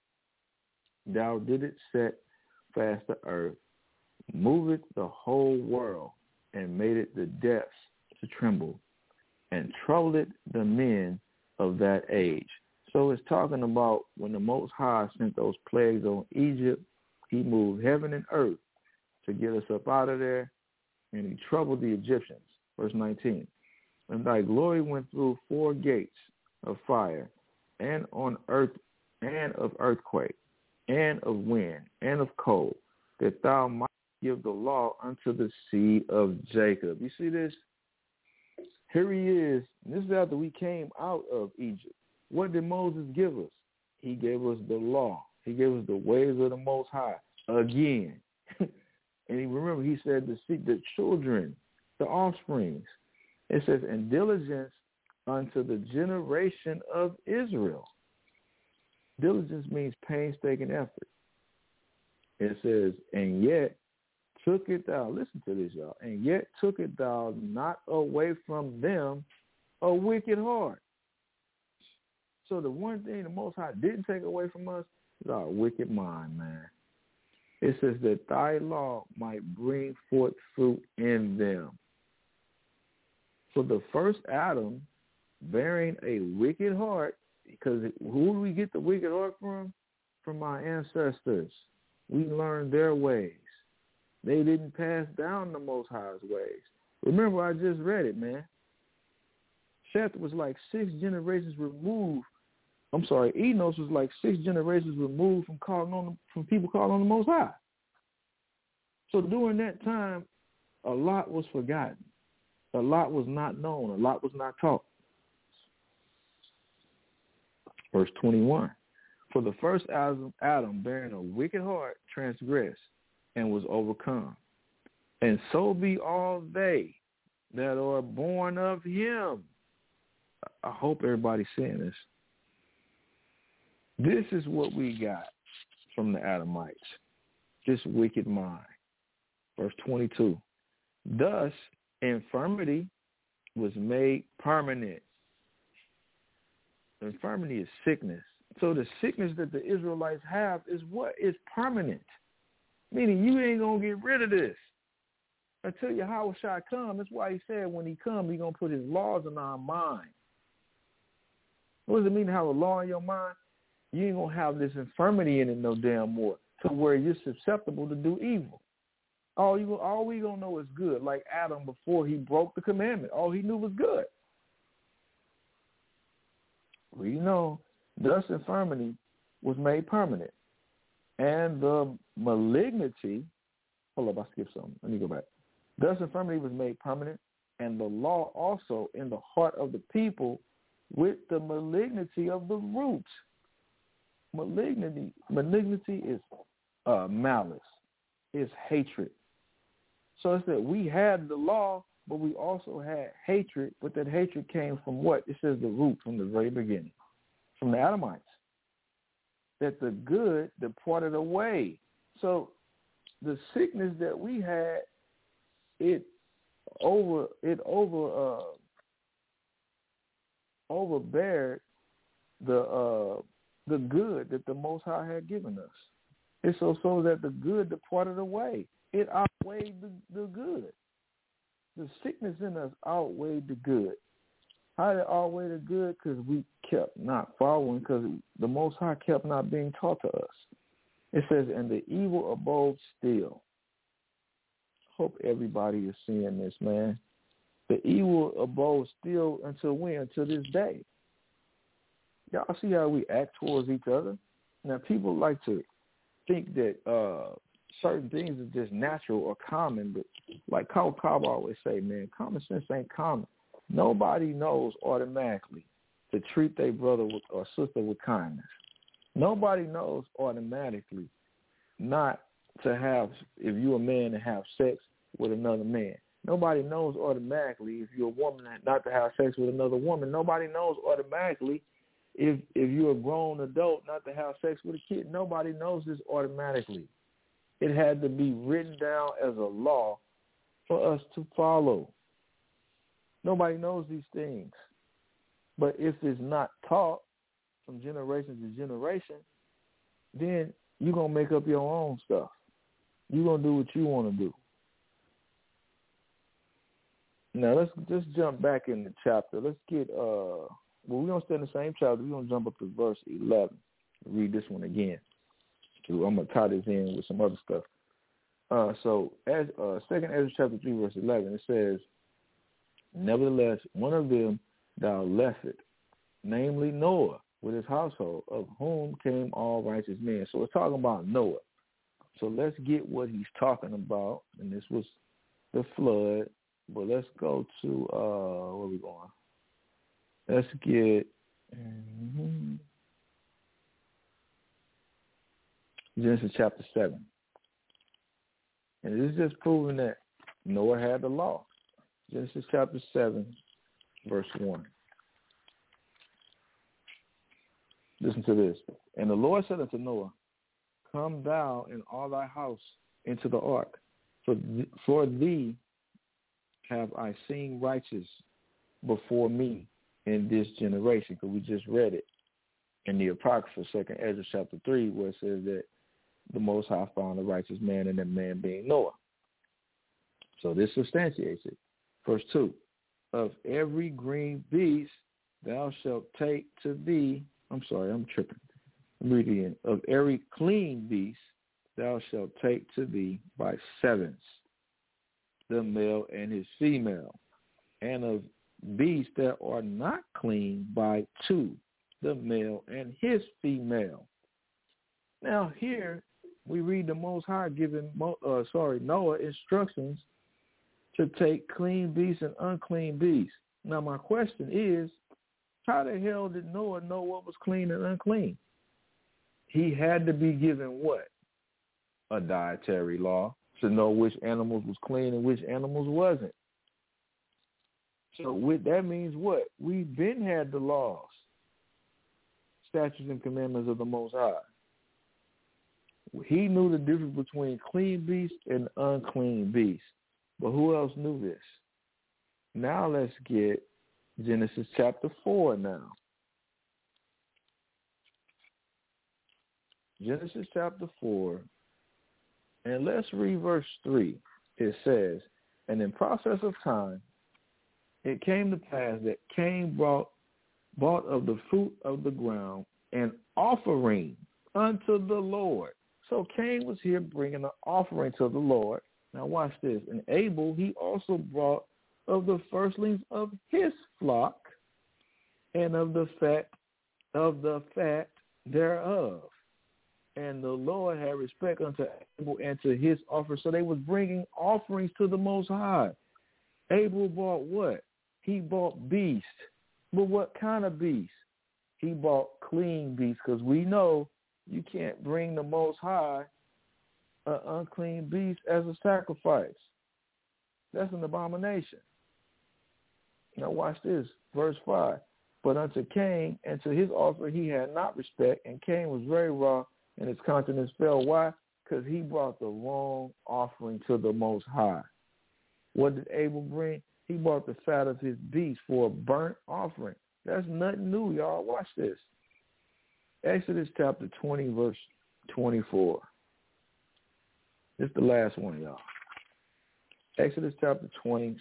thou didst set fast the earth, moved the whole world, and made it the depths to tremble, and troubled the men of that age. So it's talking about when the Most High sent those plagues on Egypt, he moved heaven and earth to get us up out of there, and he troubled the Egyptians. Verse nineteen, and thy glory went through four gates of fire, and on earth, and of earthquake, and of wind, and of cold, that thou might give the law unto the seed of Jacob. You see this? Here he is. This is after we came out of Egypt. What did Moses give us? He gave us the law. He gave us the ways of the Most High again. And he, remember, he said the seed, the children, the offsprings. It says, and diligence unto the generation of Israel. Diligence means painstaking effort. It says, and yet took it thou, listen to this, y'all, and yet took it thou not away from them a wicked heart. So the one thing the Most High didn't take away from us is our wicked mind, man. It says that thy law might bring forth fruit in them. So the first Adam bearing a wicked heart, because who do we get the wicked heart from? From our ancestors. We learned their ways. They didn't pass down the Most High's ways. Remember, I just read it, man. Seth was like six generations removed. I'm sorry, Enos was like six generations removed from calling on from people calling on the Most High. So during that time, a lot was forgotten. A lot was not known. A lot was not taught. Verse twenty-one. For the first Adam, Adam bearing a wicked heart, transgressed and was overcome. And so be all they that are born of him. I hope everybody's seeing this. This is what we got from the Adamites, this wicked mind. Verse twenty-two. Thus, infirmity was made permanent. Infirmity is sickness. So the sickness that the Israelites have is what is permanent. Meaning you ain't going to get rid of this until Yahweh shall come. That's why he said when he comes, he's going to put his laws in our mind. What does it mean to have a law in your mind? You ain't going to have this infirmity in it no damn more to where you're susceptible to do evil. All you, all we going to know is good, like Adam before he broke the commandment. All he knew was good. We know thus infirmity was made permanent. And the malignity, hold up, I skipped something. Let me go back. Thus infirmity was made permanent, and the law also in the heart of the people with the malignity of the root. Malignity, malignity is uh, malice, is hatred. So it's that we had the law, but we also had hatred, but that hatred came from what? It says the root from the very beginning, from the Adamites. That the good departed away. So the sickness that we had, it over it over uh, overbear the uh, the good that the Most High had given us. It's so so that the good departed away. It outweighed the, the good. The sickness in us outweighed the good. How did it outweigh the good? Because we kept not following, because the Most High kept not being taught to us. It says, and the evil abode still. Hope everybody is seeing this, man. The evil abode still until when? Until this day. Y'all see how we act towards each other? Now, people like to think that uh, certain things are just natural or common, but like Carl Cobb always say, man, common sense ain't common. Nobody knows automatically to treat their brother with, or sister with kindness. Nobody knows automatically not to have, if you're a man, to have sex with another man. Nobody knows automatically if you're a woman not to have sex with another woman. Nobody knows automatically if if you're a grown adult not to have sex with a kid. Nobody knows this automatically. It had to be written down as a law for us to follow. Nobody knows these things. But if it's not taught from generation to generation, then you're going to make up your own stuff. You're going to do what you want to do. Now, let's just jump back in the chapter. Let's get, uh, well, we're going to stay in the same chapter. We're going to jump up to verse eleven. Read this one again. So I'm going to tie this in with some other stuff. Uh, so, as uh, Second Ezra chapter three, verse eleven, it says, nevertheless, one of them thou leftest, namely Noah, with his household, of whom came all righteous men. So it's talking about Noah. So let's get what he's talking about. And this was the flood. But let's go to, uh, where are we going? Let's get mm-hmm, Genesis chapter seven. And this is just proving that Noah had the law. Genesis chapter seven, verse one. Listen to this. And the Lord said unto Noah, come thou and all thy house into the ark, for th- for thee have I seen righteous before me in this generation. Because we just read it in the Apocrypha, Second Ezra chapter three, where it says that the Most High found a righteous man, and that man being Noah. So this substantiates it. Verse two, of every green beast thou shalt take to thee, I'm sorry, I'm tripping. I'm reading it. Of every clean beast thou shalt take to thee by sevens, the male and his female, and of beasts that are not clean by two, the male and his female. Now here we read the Most High giving, uh, sorry, Noah instructions to take clean beasts and unclean beasts. Now my question is, how the hell did Noah know what was clean and unclean? He had to be given what? A dietary law to know which animals was clean and which animals wasn't. So with, that means what? We've been had the laws, statutes and commandments of the Most High. He knew the difference between clean beasts and unclean beasts. But who else knew this? Now let's get Genesis chapter four now. Genesis chapter four, and let's read verse three. It says, and in process of time, it came to pass that Cain brought, bought of the fruit of the ground an offering unto the Lord. So Cain was here bringing an offering to the Lord. Now watch this. And Abel, he also brought of the firstlings of his flock and of the fat of the fat thereof. And the Lord had respect unto Abel and to his offering. So they was bringing offerings to the Most High. Abel bought what? He bought beast. But what kind of beast? He bought clean beast, because we know you can't bring the Most High an unclean beast as a sacrifice. That's an abomination. Now watch this, verse five. But unto Cain and to his offering he had not respect, and Cain was very wroth, and his countenance fell. Why? Because he brought the wrong offering to the Most High. What did Abel bring? He brought the fat of his beast for a burnt offering. That's nothing new, y'all. Watch this. Exodus chapter twenty, verse twenty-four. This is the last one, y'all. Exodus chapter twenty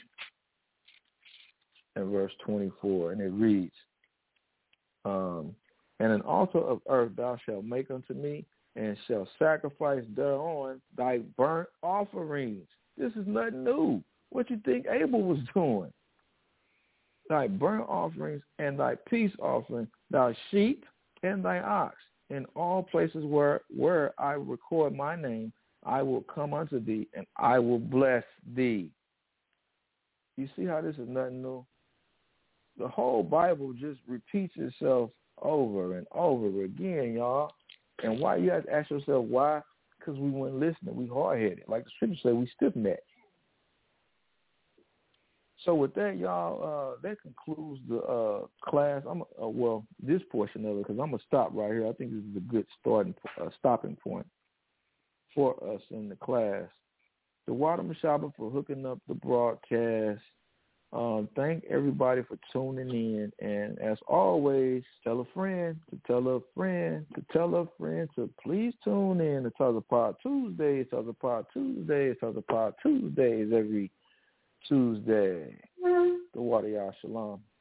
and verse twenty-four, and it reads, um, and an altar of earth thou shalt make unto me, and shalt sacrifice thereon thy burnt offerings. This is nothing new. What you think Abel was doing? Thy burnt offerings and thy peace offering, thy sheep and thy ox. In all places where, where I record my name, I will come unto thee, and I will bless thee. You see how this is nothing new? The whole Bible just repeats itself over and over again, y'all. And why? You have to ask yourself why? Because we weren't listening. We hard-headed. Like the scripture said, we stiff-necked. So with that, y'all, uh, that concludes the uh, class. I'm uh, well, this portion of it, because I'm going to stop right here. I think this is a good starting uh, stopping point for us in the class. The Water Mashaba for hooking up the broadcast. Um, thank everybody for tuning in. And as always, tell a friend to tell a friend to tell a friend to please tune in to Tuzzer Pod Tuesdays, Tuzzer Pod Tuesdays, Tuzzer Pod Tuesdays every Tuesday. The Water Yah Shalom.